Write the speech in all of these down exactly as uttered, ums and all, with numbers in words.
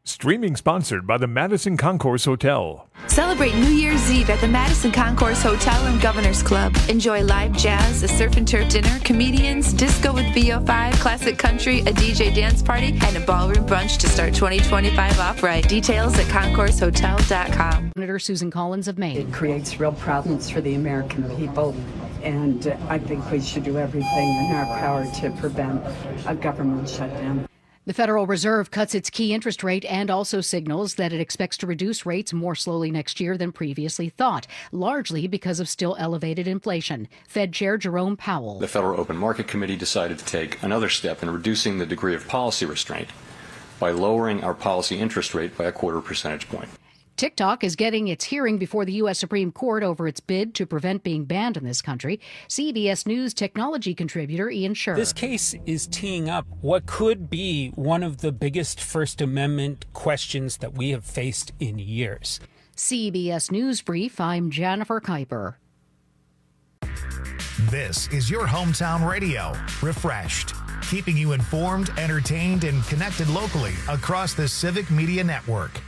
Streaming sponsored by the Madison Concourse Hotel. Celebrate New Year's Eve at the Madison Concourse Hotel and Governor's Club. Enjoy live jazz, a surf and turf dinner, comedians, disco with V O five, classic country, a D J dance party, and a ballroom brunch to start twenty twenty-five off right. Details at concourse hotel dot com. Senator Susan Collins of Maine. It creates real problems for the American people, and uh, I think we should do everything in our power to prevent a government shutdown. The Federal Reserve cuts its key interest rate and also signals that it expects to reduce rates more slowly next year than previously thought, largely because of still elevated inflation. Fed Chair Jerome Powell. The Federal Open Market Committee decided to take another step in reducing the degree of policy restraint by lowering our policy interest rate by a quarter percentage point. TikTok is getting its hearing before the U S Supreme Court over its bid to prevent being banned in this country. C B S News technology contributor Ian Sherr. This case is teeing up what could be one of the biggest First Amendment questions that we have faced in years. C B S News Brief, I'm Jennifer Kuiper. This is your hometown radio, Refreshed, keeping you informed, entertained, and connected locally across the Civic Media Network.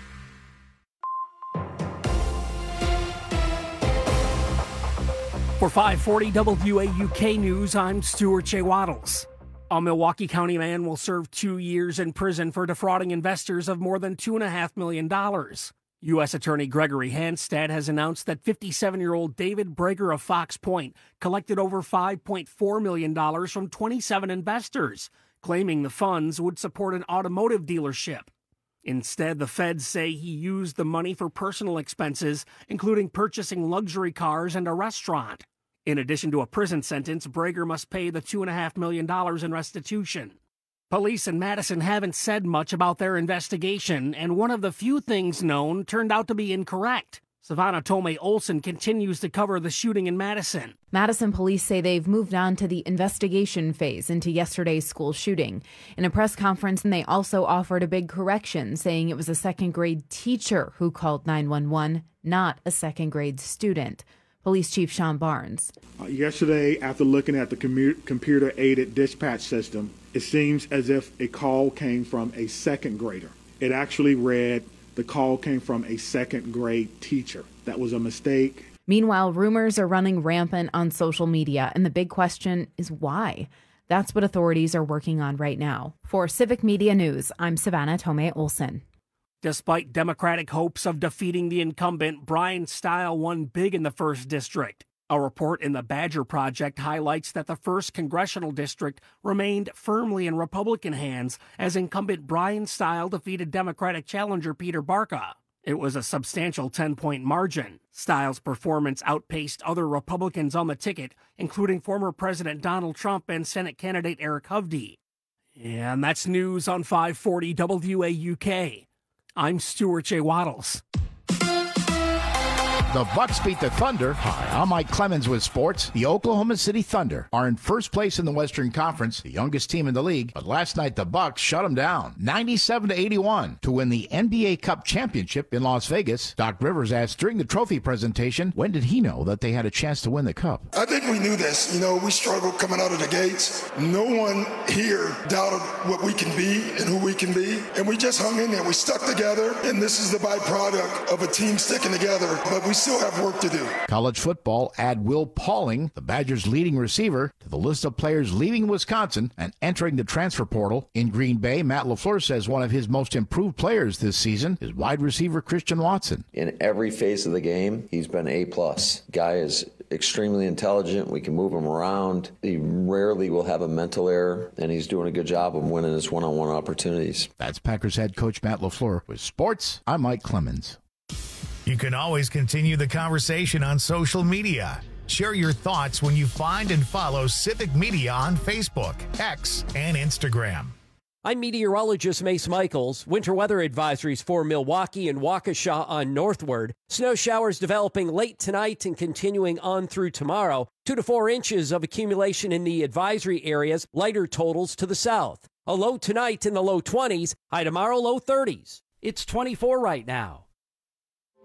For five forty W A U K News, I'm Stuart J. Waddles. A Milwaukee County man will serve two years in prison for defrauding investors of more than two point five million dollars. U S Attorney Gregory Hanstad has announced that fifty-seven-year-old David Brager of Fox Point collected over five point four million dollars from twenty-seven investors, claiming the funds would support an automotive dealership. Instead, the feds say he used the money for personal expenses, including purchasing luxury cars and a restaurant. In addition to a prison sentence, Brager must pay the two point five million dollars in restitution. Police in Madison haven't said much about their investigation, and one of the few things known turned out to be incorrect. Savannah Tomei Olsen continues to cover the shooting in Madison. Madison police say they've moved on to the investigation phase into yesterday's school shooting. In a press conference, and they also offered a big correction, saying it was a second grade teacher who called nine one one, not a second grade student. Police Chief Sean Barnes. Uh, yesterday, after looking at the commu- computer-aided dispatch system, it seems as if a call came from a second grader. It actually read, the call came from a second grade teacher. That was a mistake. Meanwhile, rumors are running rampant on social media, and the big question is why? That's what authorities are working on right now. For Civic Media News, I'm Savannah Tomei Olsen. Despite Democratic hopes of defeating the incumbent, Brian Stile won big in the first district. A report in the Badger Project highlights that the first congressional district remained firmly in Republican hands as incumbent Brian Stile defeated Democratic challenger Peter Barca. It was a substantial ten-point margin. Stile's performance outpaced other Republicans on the ticket, including former President Donald Trump and Senate candidate Eric Hovde. And that's news on five forty W A U K. I'm Stuart J. Waddles. The Bucks beat the Thunder. Hi, I'm Mike Clemens with sports. The Oklahoma City Thunder are in first place in the Western Conference, the youngest team in the league. But last night, the Bucks shut them down, ninety-seven to eighty-one, to win the N B A Cup championship in Las Vegas. Doc Rivers asked during the trophy presentation, when did he know that they had a chance to win the Cup? I think we knew this. You know, we struggled coming out of the gates. No one here doubted what we can be and who we can be. And we just hung in there. We stuck together. And this is the byproduct of a team sticking together. But we still have work to do. College football, add Will Pauling, the Badgers' leading receiver, to the list of players leaving Wisconsin and entering the transfer portal. In Green Bay, Matt LaFleur says one of his most improved players this season is wide receiver Christian Watson. In every phase of the game, he's been A plus. Guy is extremely intelligent. We can move him around. He rarely will have a mental error, and he's doing a good job of winning his one-on-one opportunities. That's Packers head coach Matt LaFleur. With sports, I'm Mike Clemens. You can always continue the conversation on social media. Share your thoughts when you find and follow Civic Media on Facebook, X, and Instagram. I'm meteorologist Mace Michaels. Winter weather advisories for Milwaukee and Waukesha on northward. Snow showers developing late tonight and continuing on through tomorrow. Two to four inches of accumulation in the advisory areas. Lighter totals to the south. A low tonight in the low twenties. High tomorrow, low thirties. It's twenty-four right now.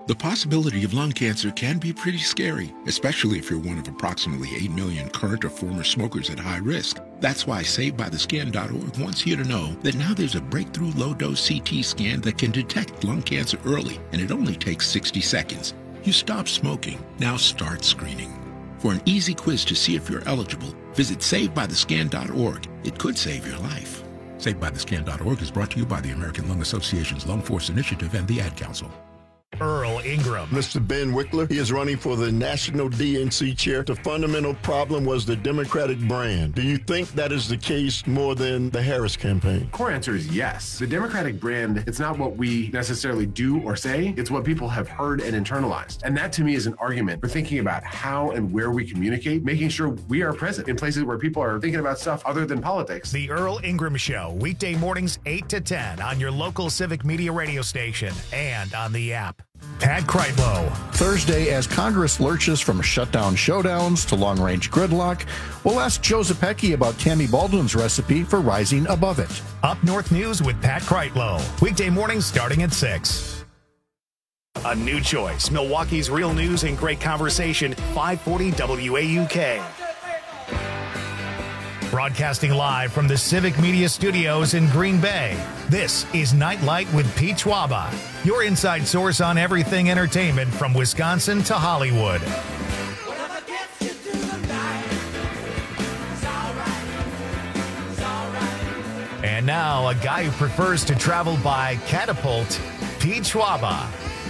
The possibility of lung cancer can be pretty scary, especially if you're one of approximately eight million current or former smokers at high risk. That's why Saved By The Scan dot org wants you to know that now there's a breakthrough low-dose C T scan that can detect lung cancer early, and it only takes sixty seconds. You stop smoking, now start screening. For an easy quiz to see if you're eligible, visit Saved By The Scan dot org. It could save your life. Saved By The Scan dot org is brought to you by the American Lung Association's Lung Force Initiative and the Ad Council. Earl Ingram. Mister Ben Wickler, he is running for the National D N C chair. The fundamental problem was the Democratic brand. Do you think that is the case more than the Harris campaign? Core answer is yes. The Democratic brand, it's not what we necessarily do or say, it's what people have heard and internalized. And that to me is an argument for thinking about how and where we communicate, making sure we are present in places where people are thinking about stuff other than politics. The Earl Ingram Show, weekday mornings eight to ten on your local Civic Media radio station and on the app. Pat Kreitlow. Thursday, as Congress lurches from shutdown showdowns to long-range gridlock, we'll ask Joe Zepecki about Tammy Baldwin's recipe for rising above it. Up North News with Pat Kreitlow. Weekday mornings starting at six. A new choice. Milwaukee's real news and great conversation. five forty W A U K. Broadcasting live from the Civic Media Studios in Green Bay, this is Nightlight with Pete Schwaba, your inside source on everything entertainment from Wisconsin to Hollywood. And now, a guy who prefers to travel by catapult, Pete Schwaba.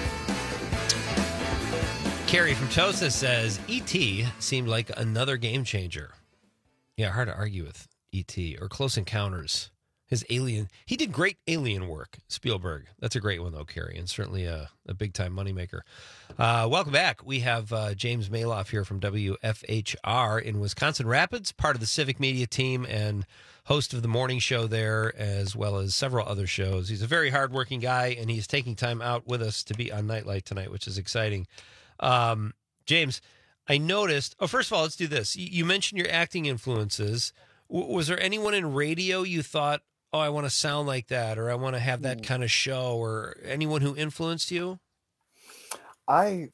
Carrie from Tosa says, E T seemed like another game changer. Yeah, hard to argue with E T or Close Encounters. His Alien, he did great Alien work, Spielberg. That's a great one, though, Carrie, and certainly a, a big-time moneymaker. Uh, welcome back. We have uh, James Maloff here from W F H R in Wisconsin Rapids, part of the Civic Media team and host of the morning show there, as well as several other shows. He's a very hardworking guy, and he's taking time out with us to be on Nightlight tonight, which is exciting. Um, James, I noticed, oh, first of all, let's do this. You mentioned your acting influences. W- was there anyone in radio you thought, oh, I want to sound like that, or I want to have that kind of show, or anyone who influenced you? I,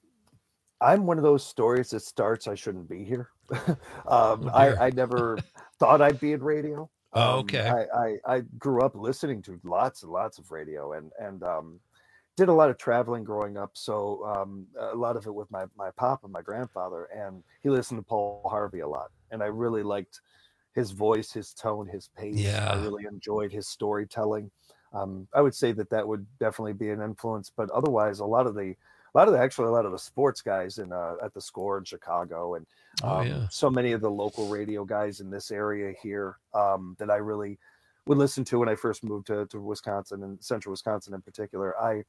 I'm one of those stories that starts, I shouldn't be here. um, oh, I, I never thought I'd be in radio. Um, Oh, okay. I, I, I grew up listening to lots and lots of radio and, and, um, did a lot of traveling growing up. So um, a lot of it with my, my pop and my grandfather, and he listened to Paul Harvey a lot. And I really liked his voice, his tone, his pace. Yeah. I really enjoyed his storytelling. Um, I would say that that would definitely be an influence, but otherwise a lot of the, a lot of the, actually a lot of the sports guys in uh, at the Score in Chicago, and um, Oh, yeah. so many of the local radio guys in this area here um, that I really would listen to when I first moved to, to Wisconsin and central Wisconsin in particular. I,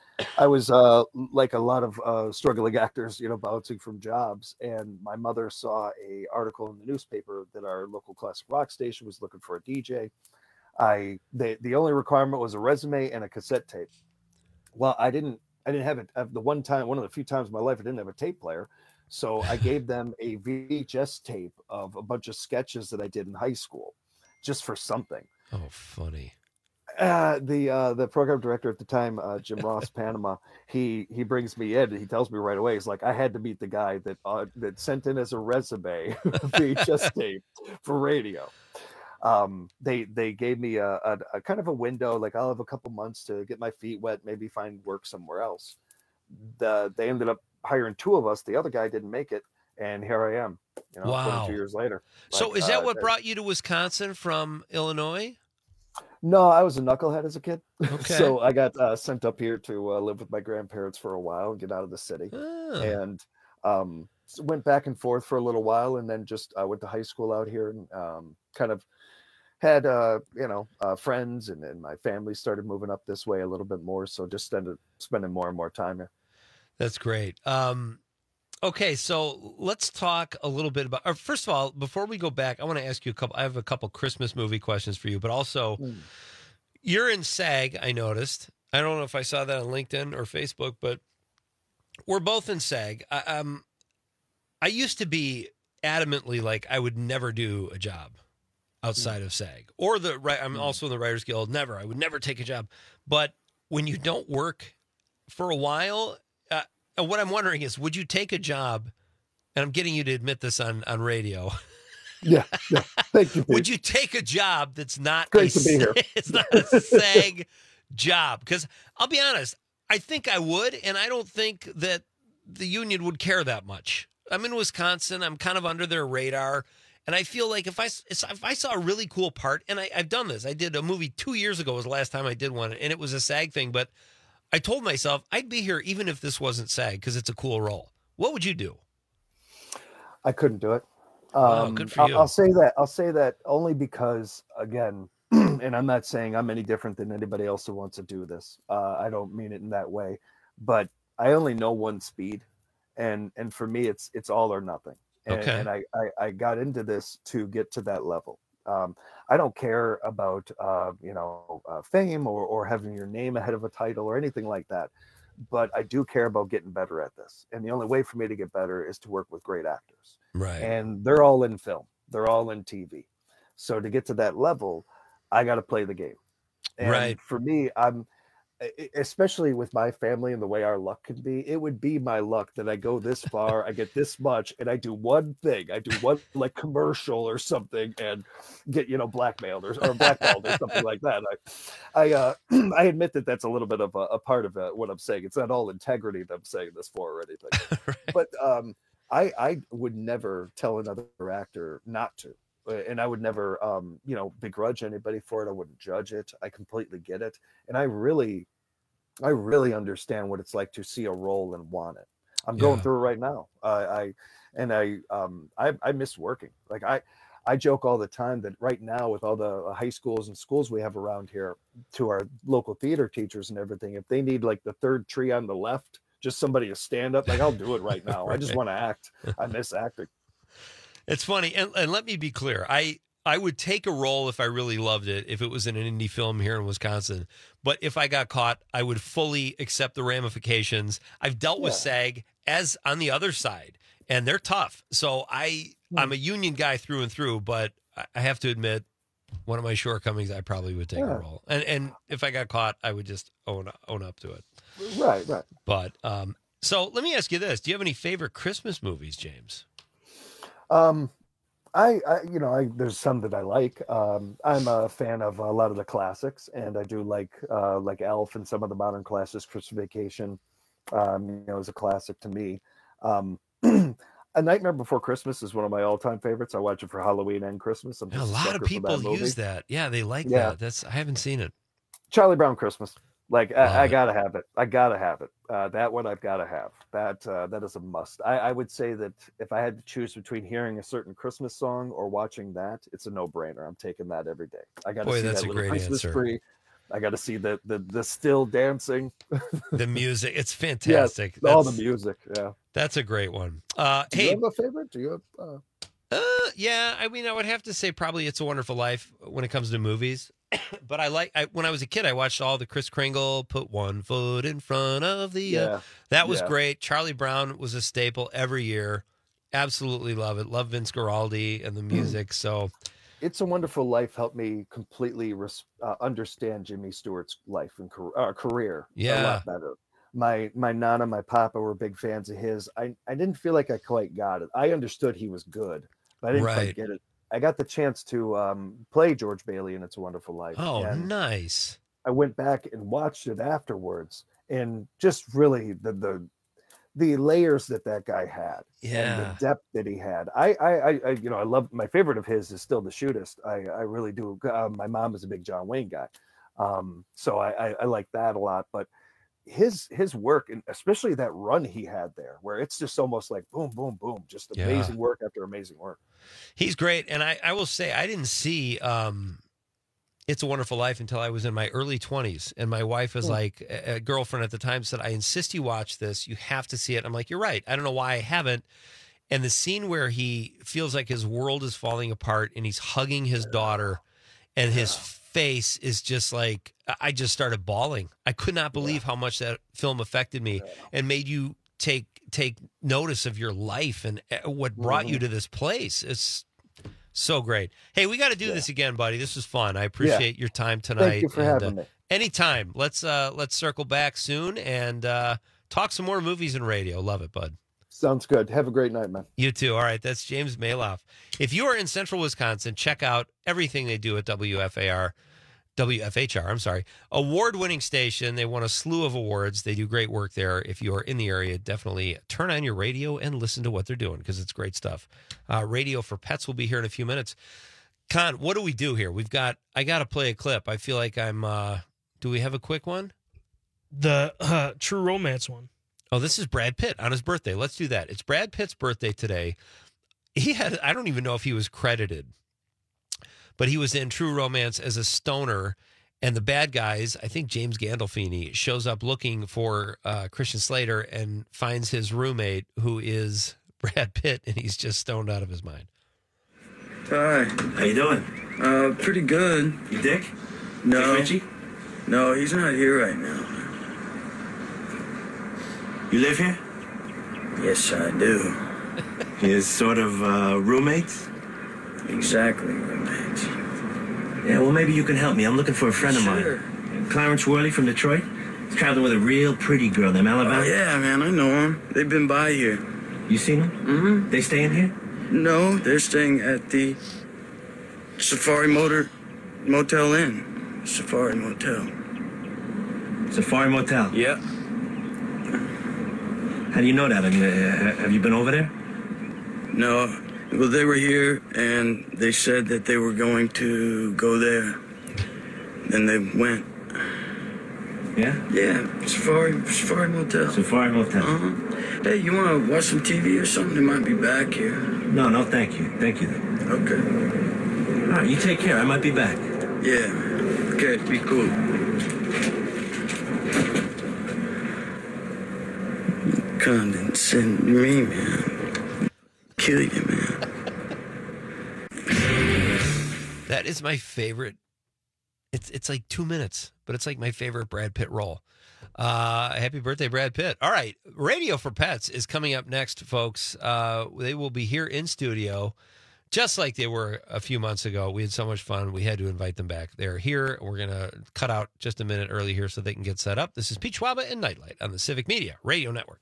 I was uh, like a lot of uh, struggling actors, you know, bouncing from jobs. And my mother saw a article in the newspaper that our local classic rock station was looking for a D J. I, they, the only requirement was a resume and a cassette tape. Well, I didn't, I didn't have it. The one time, one of the few times in my life, I didn't have a tape player. So I gave them a V H S tape of a bunch of sketches that I did in high school, just for something. Oh, funny. Uh, the uh, the program director at the time, uh, Jim Ross, Panama, he he brings me in and he tells me right away, he's like, I had to meet the guy that uh, that sent in as a resume V H S tape for radio. Um, they they gave me a, a, a kind of a window, like I'll have a couple months to get my feet wet, maybe find work somewhere else. The they ended up hiring two of us. The other guy didn't make it, and here I am. You know, Wow. twenty-two years later. So Like, is that uh, what brought you to Wisconsin from Illinois? No, I was a knucklehead as a kid. Okay. So I got uh, sent up here to uh, live with my grandparents for a while and get out of the city. Ah. And um, s- went back and forth for a little while, and then just uh, went to high school out here and um, kind of had, uh, you know, uh, friends, and, and my family started moving up this way a little bit more. So just ended spending more and more time here. That's great. Um, okay, so let's talk a little bit about. Or first of all, before we go back, I want to ask you a couple. I have a couple Christmas movie questions for you, but also, Mm. you're in SAG. I noticed. I don't know if I saw that on LinkedIn or Facebook, but we're both in SAG. I, um, I used to be adamantly like I would never do a job outside of SAG or the right. I'm also in the Writers Guild. Never. I would never take a job. But when you don't work for a while, uh, And what I'm wondering is, would you take a job, and I'm getting you to admit this on, on radio. Yeah, yeah. Thank you. Pete. Would you take a job that's not Great a, to be here. It's not a SAG job? Because I'll be honest, I think I would, and I don't think that the union would care that much. I'm in Wisconsin. I'm kind of under their radar. And I feel like if I, if I saw a really cool part, and I, I've done this. I did a movie two years ago was the last time I did one, and it was a SAG thing. But I told myself I'd be here even if this wasn't SAG because it's a cool role. What would you do? I couldn't do it. Um, oh, good for you. I'll, I'll say that. I'll say that only because, again, and I'm not saying I'm any different than anybody else who wants to do this. Uh, I don't mean it in that way, but I only know one speed, and and for me, it's it's all or nothing. And, Okay. and I, I I got into this to get to that level. Um, I don't care about uh, you know uh, fame or or having your name ahead of a title or anything like that, but I do care about getting better at this. And the only way for me to get better is to work with great actors. Right. And they're all in film. They're all in T V. So to get to that level, I got to play the game. And Right. for me, I'm, especially with my family and the way our luck can be, it would be my luck that I go this far, I get this much, and I do one thing. I do one like commercial or something and get, you know, blackmailed or, or blackballed or something like that. I, I, uh, I admit that that's a little bit of a, a part of uh, what I'm saying. It's not all integrity that I'm saying this for or anything, Right. but um, I, I would never tell another actor not to. And I would never, um, you know, begrudge anybody for it. I wouldn't judge it. I completely get it. And I really, I really understand what it's like to see a role and want it. I'm going Yeah. through it right now. Uh, I, and I, um, I, I miss working. Like I, I joke all the time that right now with all the high schools and schools we have around here, to our local theater teachers and everything, if they need like the third tree on the left, just somebody to stand up, like I'll do it right now. I just Right. want to act. I miss acting. It's funny, and, and let me be clear. I I would take a role if I really loved it, if it was in an indie film here in Wisconsin. But if I got caught, I would fully accept the ramifications. I've dealt with Yeah. SAG as on the other side, and they're tough. So I I'm a union guy through and through, but I- I have to admit, one of my shortcomings, I probably would take Yeah. a role. And and if I got caught, I would just own own up to it. Right, right. But um, so let me ask you this: do you have any favorite Christmas movies, James? Um, I, I, you know, I, there's some that I like. Um, I'm a fan of a lot of the classics, and I do like, uh, like Elf and some of the modern classics. Christmas Vacation, um, you know, is a classic to me. Um, A Nightmare Before Christmas is one of my all-time favorites. I watch it for Halloween and Christmas. I'm A just lot sucker of for people that movie. use that. Yeah, they like Yeah. that. That's I haven't seen it. Charlie Brown Christmas. Like Love I, I it. gotta have it. I gotta have it. Uh, that one I've gotta have. That uh, that is a must. I, I would say that if I had to choose between hearing a certain Christmas song or watching that, it's a no-brainer. I'm taking that every day. I gotta Boy, see that's that a little great Christmas answer. tree. I gotta see the the the still dancing. The music, it's fantastic. Yes, all the That's- music. Yeah. That's a great one. Uh, Do hey, you have a favorite? Do you have? Uh... Uh, yeah, I mean, I would have to say probably It's a Wonderful Life when it comes to movies. But I like, I, when I was a kid, I watched all the Kris Kringle, Put One Foot in Front of the, uh, Yeah. that was Yeah. great. Charlie Brown was a staple every year. Absolutely love it. Love Vince Guaraldi and the music. So It's a Wonderful Life helped me completely res- uh, understand Jimmy Stewart's life and car- uh, career a Yeah. lot better. My my nana, my papa were big fans of his. I, I didn't feel like I quite got it. I understood he was good, but I didn't Right. quite get it. I got the chance to um, play George Bailey in It's a Wonderful Life. oh, and nice. I went back and watched it afterwards, and just really the the the layers that that guy had, and Yeah. the depth that he had. I I, I, I you know I love my favorite of his is still The Shootist. I I really do. Uh, my mom is a big John Wayne guy, um, so I, I I like that a lot. But his his work, and especially that run he had there, where it's just almost like boom, boom, boom, just Yeah. amazing work after amazing work. He's great. And I, I will say, I didn't see um, It's a Wonderful Life until I was in my early twenties. And my wife was Hmm. like, a a girlfriend at the time said, I insist you watch this. You have to see it. I'm like, you're right. I don't know why I haven't. And the scene where he feels like his world is falling apart and he's hugging his daughter and his face is just like, I- I just started bawling. I could not believe how much that film affected me and made you take take notice of your life and uh, what brought you Mhm. to this place. It's so great. Hey, we got to do this again, buddy. This was fun. I appreciate your time tonight. Thank you for and, having uh, me. Anytime. Let's uh let's circle back soon and uh Talk some more movies and radio. Love it, bud. Sounds good. Have a great night, man. You too. All right, that's James Maloff. If you are in central Wisconsin, check out everything they do at W F A R, W F H R, I'm sorry. Award-winning station. They won a slew of awards. They do great work there. If you are in the area, definitely turn on your radio and listen to what they're doing because it's great stuff. Uh, Radio for Pets will be here in a few minutes. Con, what do we do here? We've got, I got to play a clip. I feel like I'm, uh, do we have a quick one? The uh, True Romance one. Oh, this is Brad Pitt on his birthday. Let's do that. It's Brad Pitt's birthday today. He had, I don't even know if he was credited, but he was in True Romance as a stoner. And the bad guys, I think James Gandolfini, shows up looking for uh, Christian Slater and finds his roommate, who is Brad Pitt, and he's just stoned out of his mind. Hi. How you doing? Uh, pretty good. You Dick? No. Dick Ritchie? No, he's not here right now. You live here? Yes, I do. His sort of uh, roommates? Exactly, roommates. Yeah, well, maybe you can help me. I'm looking for a friend Sure. of mine. Clarence Worley from Detroit. He's traveling with a real pretty girl named Alabama. Oh, yeah, man, I know him. They've been by here. You seen them? Mm-hmm. They staying here? No, they're staying at the Safari Motor Motel Inn. Safari Motel. Safari Motel? Yeah. How do you know that? I mean, uh, have you been over there? No. Well, they were here, and they said that they were going to go there. Then they went. Yeah? Yeah, Safari, Safari Motel. Safari Motel. Uh-huh. Hey, you want to watch some T V or something? They might be back here. No, no, thank you. Thank you, though. Okay. All right, you take care. I might be back. Yeah, man. Okay, be cool. Condescend me, man. Kill you, man. That is my favorite. It's it's like two minutes, but it's like my favorite Brad Pitt role. Uh, happy birthday, Brad Pitt. All right. Radio for Pets is coming up next, folks. Uh, they will be here in studio, just like they were a few months ago. We had so much fun. We had to invite them back. They're here. We're going to cut out just a minute early here so they can get set up. This is Pete Schwaba and Nightlight on the Civic Media Radio Network.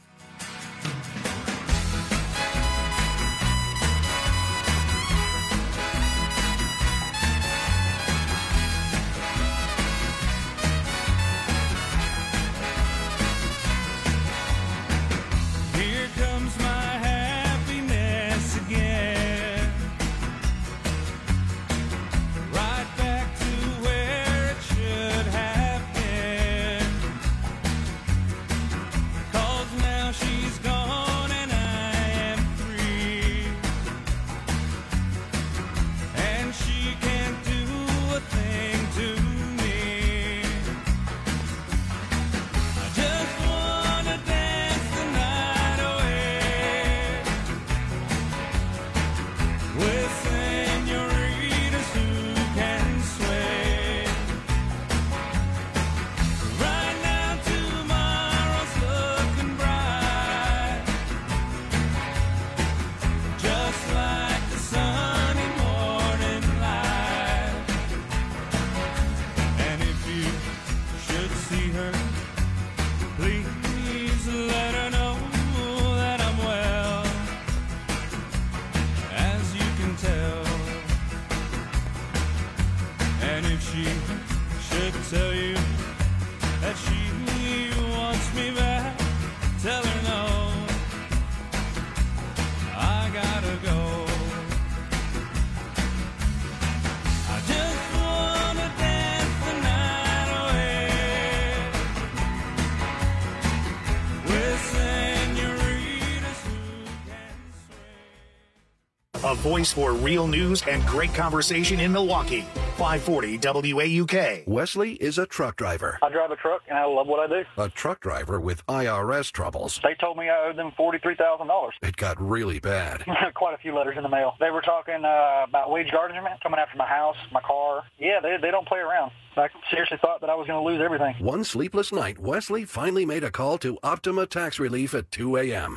A voice for real news and great conversation in Milwaukee. five forty W A U K. Wesley is a truck driver. I drive a truck, and I love what I do. A truck driver with I R S troubles. They told me I owed them forty-three thousand dollars. It got really bad. Quite a few letters in the mail. They were talking uh, about wage garnishment, coming after my house, my car. Yeah, they, they don't play around. I seriously thought that I was going to lose everything. One sleepless night, Wesley finally made a call to Optima Tax Relief at two a.m. Kind of figured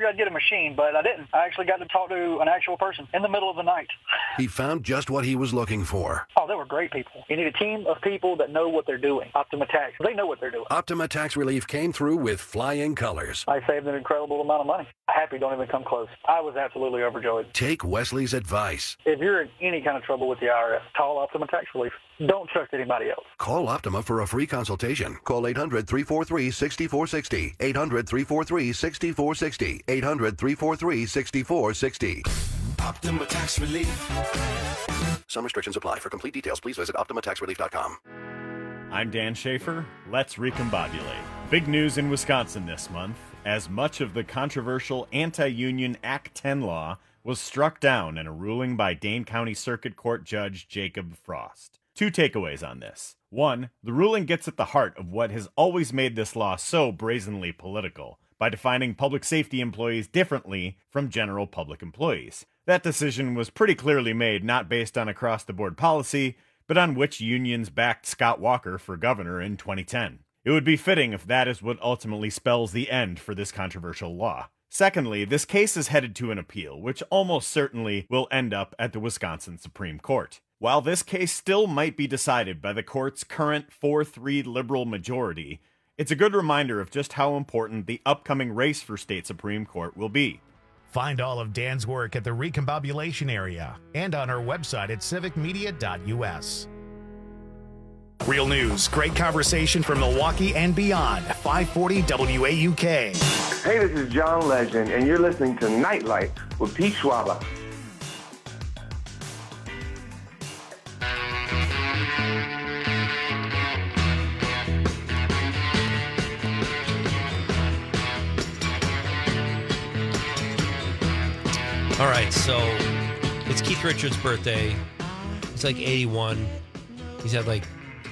figured I'd get a machine, but I didn't. I actually got to talk to an actual person in the middle of the night. He found just what he was looking for. Oh, they were great people. You need a team of people that know what they're doing. Optima Tax, they know what they're doing. Optima Tax Relief came through with flying colors. I saved an incredible amount of money. Happy don't even come close. I was absolutely overjoyed. Take Wesley's advice. If you're in any kind of trouble with the I R S, call Optima Tax Relief. Don't trust anybody else. Call Optima for a free consultation. Call eight hundred, three four three, six four six zero. eight hundred, three four three, six four six zero. eight hundred, three four three, six four six zero. Optima Tax Relief. Some restrictions apply. For complete details, please visit optima tax relief dot com. I'm Dan Schaefer. Let's recombobulate. Big news in Wisconsin this month, as much of the controversial anti-union Act ten law was struck down in a ruling by Dane County Circuit Court Judge Jacob Frost. Two takeaways on this. One, the ruling gets at the heart of what has always made this law so brazenly political, by defining public safety employees differently from general public employees. That decision was pretty clearly made not based on across-the-board policy, but on which unions backed Scott Walker for governor in twenty ten. It would be fitting if that is what ultimately spells the end for this controversial law. Secondly, this case is headed to an appeal, which almost certainly will end up at the Wisconsin Supreme Court. While this case still might be decided by the court's current four three liberal majority, it's a good reminder of just how important the upcoming race for state Supreme Court will be. Find all of Dan's work at the Recombobulation area and on our website at civic media dot u s. Real news, great conversation from Milwaukee and beyond. five forty W A U K. Hey, this is John Legend, and you're listening to Nightlight with Pete Schwaba. All right, so it's Keith Richards' birthday. He's like eighty-one. He's had like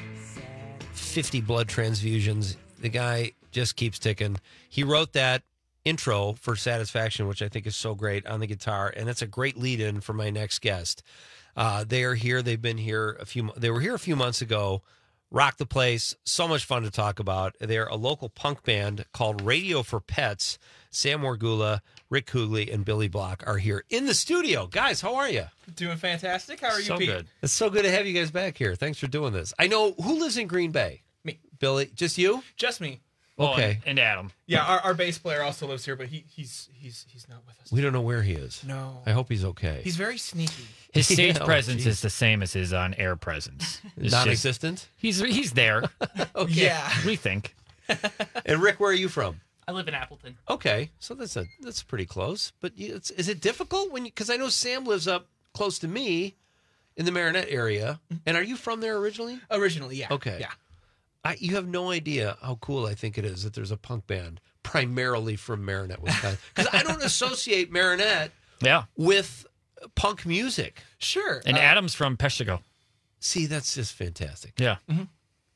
fifty blood transfusions. The guy just keeps ticking. He wrote that intro for Satisfaction, which I think is so great, on the guitar, and that's a great lead-in for my next guest. Uh, they are here. They've been here a few. They were here a few months ago. Rock the place. So much fun to talk about. They're a local punk band called Radio for Pets. Sam Morgula, Rick Kugley, and Billy Block are here in the studio. Guys, how are you? Doing fantastic. How are you, so Pete? Good. It's so good to have you guys back here. Thanks for doing this. I know, who lives in Green Bay? Me. Billy, just you? Just me. Okay. Oh, and, and Adam. Yeah, our, our bass player also lives here, but he he's he's he's not with us. We don't know where he is. No. I hope he's okay. He's very sneaky. His stage Yeah, presence geez. is the same as his on-air presence. It's Non-existent? just- he's he's there. Okay. Yeah. We think. And Rick, where are you from? I live in Appleton. Okay, so that's a that's pretty close. But you, it's, is it difficult when you? Because I know Sam lives up close to me, in the Marinette area. And are you from there originally? Originally, yeah. Okay. Yeah. I, you have no idea how cool I think it is that there's a punk band primarily from Marinette, Wisconsin. Because I don't associate Marinette Yeah. with punk music. Sure. And uh, Adam's from Peshtigo. See, that's just fantastic. Yeah. Mm-hmm.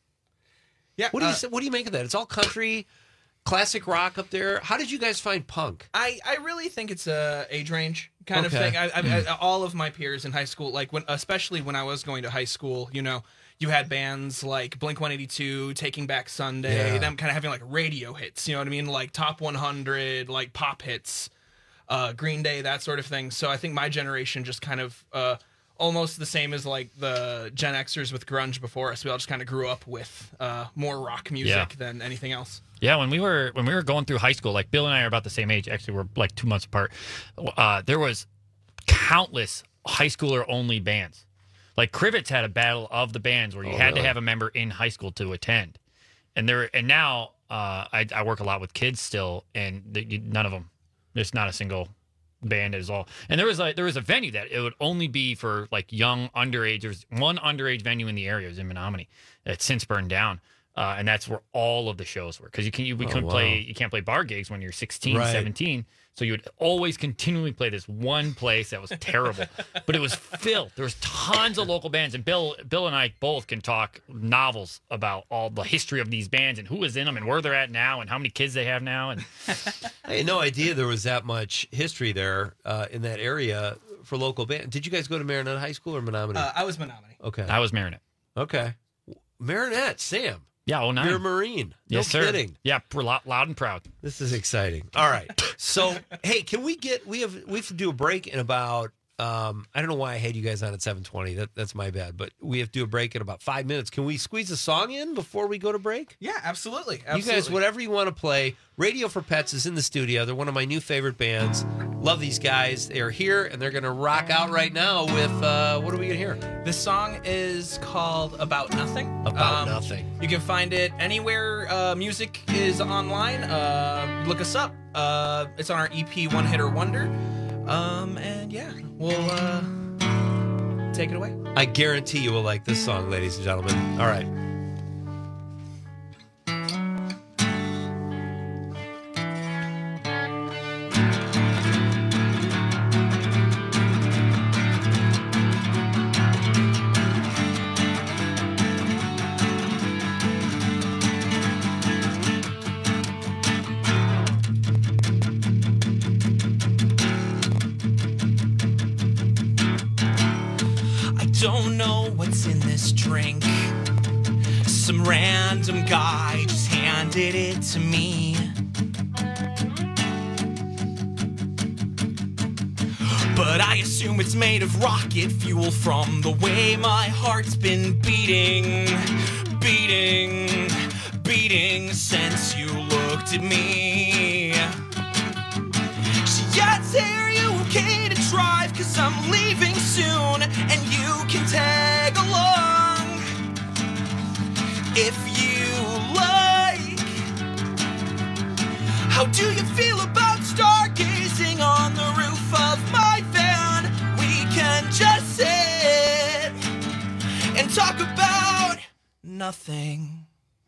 Yeah. What do you uh, say, what do you make of that? It's all country, classic rock up there. How did you guys find punk? I, I really think it's a age range kind Okay. of thing. I, I, I, all of my peers in high school, like when, especially when I was going to high school, you know, you had bands like Blink one eighty-two, Taking Back Sunday, Yeah. them kind of having like radio hits, you know what I mean? Like top one hundred, like pop hits, uh, Green Day, that sort of thing. So I think my generation just kind of uh, almost the same as like the Gen Xers with grunge before us. We all just kind of grew up with uh, more rock music Yeah. than anything else. Yeah, when we were when we were going through high school, like Bill and I are about the same age. Actually, we're like two months apart. Uh, there was countless high schooler only bands. Like Crivets had a battle of the bands where you Oh, had really? to have a member in high school to attend. And there and now uh, I, I work a lot with kids still, and the, you, none of them. There's not a single band is all. And there was like there was a venue that it would only be for like young underagers. One underage venue in the area was in Menominee. It's since burned down. Uh, and that's where all of the shows were, because you can you, we Oh, couldn't wow. play you can't play bar gigs when you're sixteen, Right. seventeen. So you would always continually play this one place that was terrible, but it was filled. There was tons of local bands, and Bill Bill and I both can talk novels about all the history of these bands and who was in them and where they're at now and how many kids they have now. And I had no idea there was that much history there uh, in that area for local band. Did you guys go to Marinette High School or Menominee? Uh, I was Menominee. Okay. I was Marinette. Okay. Marinette, Sam. Yeah, oh nine. You're a Marine. No Yes, sir. kidding. Yeah, we're loud, loud and proud. This is exciting. All right. So, hey, can we get we have we have to do a break in about um I don't know why I had you guys on at seven twenty. That that's my bad. But we have to do a break in about five minutes. Can we squeeze a song in before we go to break? Yeah, absolutely. absolutely. You guys, whatever you want to play. Radio for Pets is in the studio. They're one of my new favorite bands. Love these guys. They're here and they're gonna rock out right now with uh what are we gonna hear? This song is called About Nothing. About Nothing. You can find it anywhere uh, music is online. Uh, look us up. Uh, it's on our E P One Hitter Wonder. Um, and yeah, we'll uh, take it away. I guarantee you will like this song, ladies and gentlemen. All right. Don't know what's in this drink. Some random guy just handed it to me. But I assume it's made of rocket fuel from the way my heart's been beating, beating, beating since you looked at me. She asked, are you okay to drive? Cause I'm leaving soon and you can tag along if you like. How do you feel about stargazing on the roof of my van? We can just sit and talk about nothing.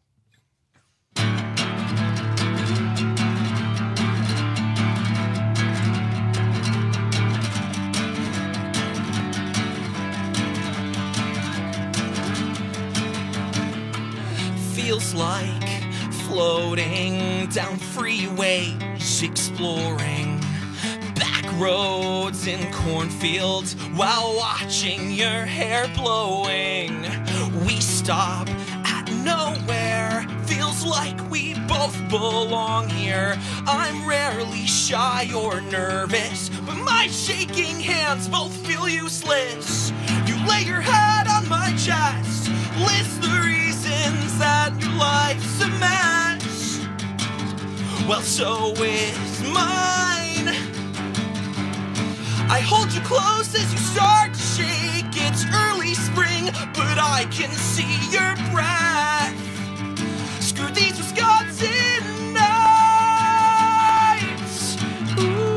Feels like floating down freeways, exploring back roads in cornfields while watching your hair blowing. We stop at nowhere, feels like we both belong here. I'm rarely shy or nervous, but my shaking hands both feel useless. You lay your head on my chest, list the reasons that your life's a mess. Well, so is mine. I hold you close as you start to shake. It's early spring, but I can see your breath. Screw these Wisconsin nights. Ooh.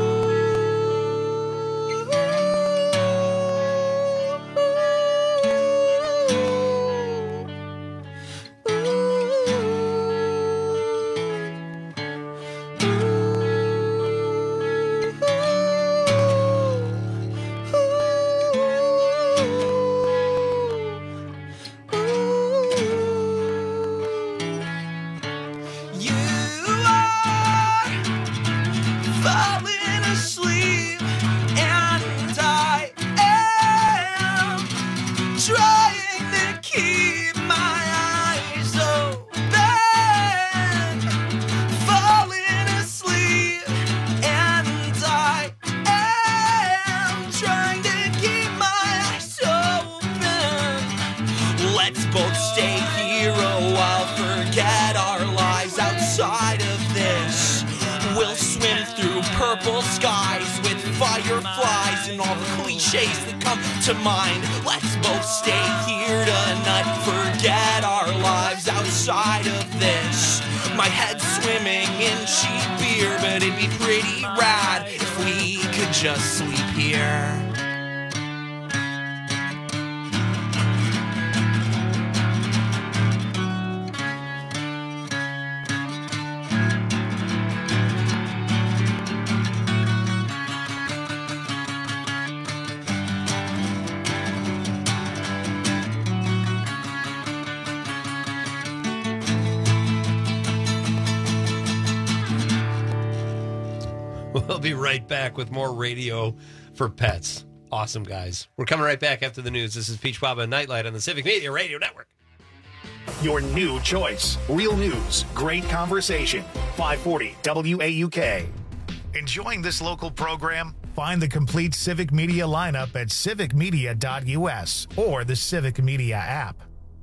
To mind, let's both stay here tonight. Forget our lives outside of this. My head's swimming in cheap beer, but it'd be pretty rad if we could just sleep here. We'll be right back with more Radio for Pets. Awesome, guys. We're coming right back after the news. This is Peach Baba and Nightlight on the Civic Media Radio Network. Your new choice. Real news, great conversation. five forty W A U K. Enjoying this local program? Find the complete Civic Media lineup at civic media dot U S or the Civic Media app.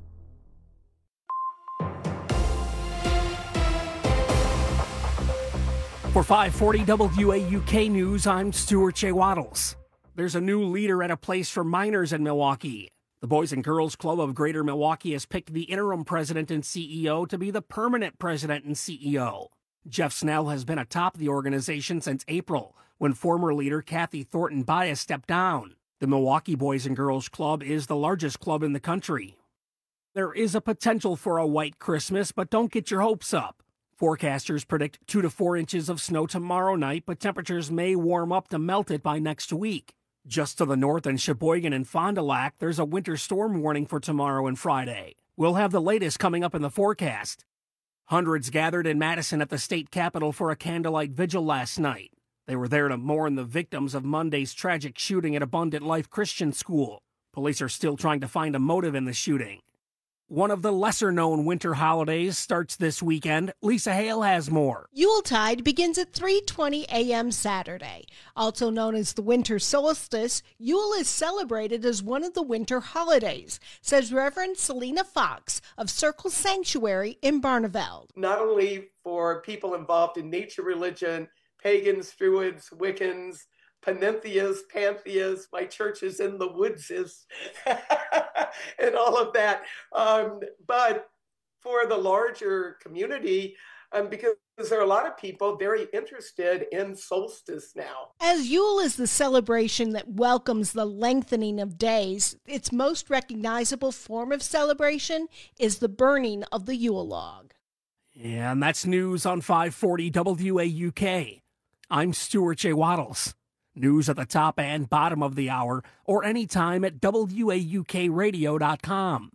For five forty W A U K News, I'm Stuart J. Waddles. There's a new leader at a place for minors in Milwaukee. The Boys and Girls Club of Greater Milwaukee has picked the interim president and C E O to be the permanent president and C E O. Jeff Snell has been atop the organization since April, when former leader Kathy Thornton Bias stepped down. The Milwaukee Boys and Girls Club is the largest club in the country. There is a potential for a white Christmas, but don't get your hopes up. Forecasters predict two to four inches of snow tomorrow night, but temperatures may warm up to melt it by next week. Just to the north in Sheboygan and Fond du Lac, there's a winter storm warning for tomorrow and Friday. We'll have the latest coming up in the forecast. Hundreds gathered in Madison at the state capitol for a candlelight vigil last night. They were there to mourn the victims of Monday's tragic shooting at Abundant Life Christian School. Police are still trying to find a motive in the shooting. One of the lesser-known winter holidays starts this weekend. Lisa Hale has more. Yuletide begins at three twenty a.m. Saturday. Also known as the winter solstice, Yule is celebrated as one of the winter holidays, says Reverend Selena Fox of Circle Sanctuary in Barneveld. Not only for people involved in nature religion, pagans, Druids, Wiccans, Panentheas, Pantheas, my church is in the woods, is and all of that. Um, but for the larger community, um, because there are a lot of people very interested in solstice now. As Yule is the celebration that welcomes the lengthening of days, its most recognizable form of celebration is the burning of the Yule log. Yeah, and that's news on five forty W A U K. I'm Stuart J. Waddles. News at the top and bottom of the hour, or anytime at W A U K radio dot com.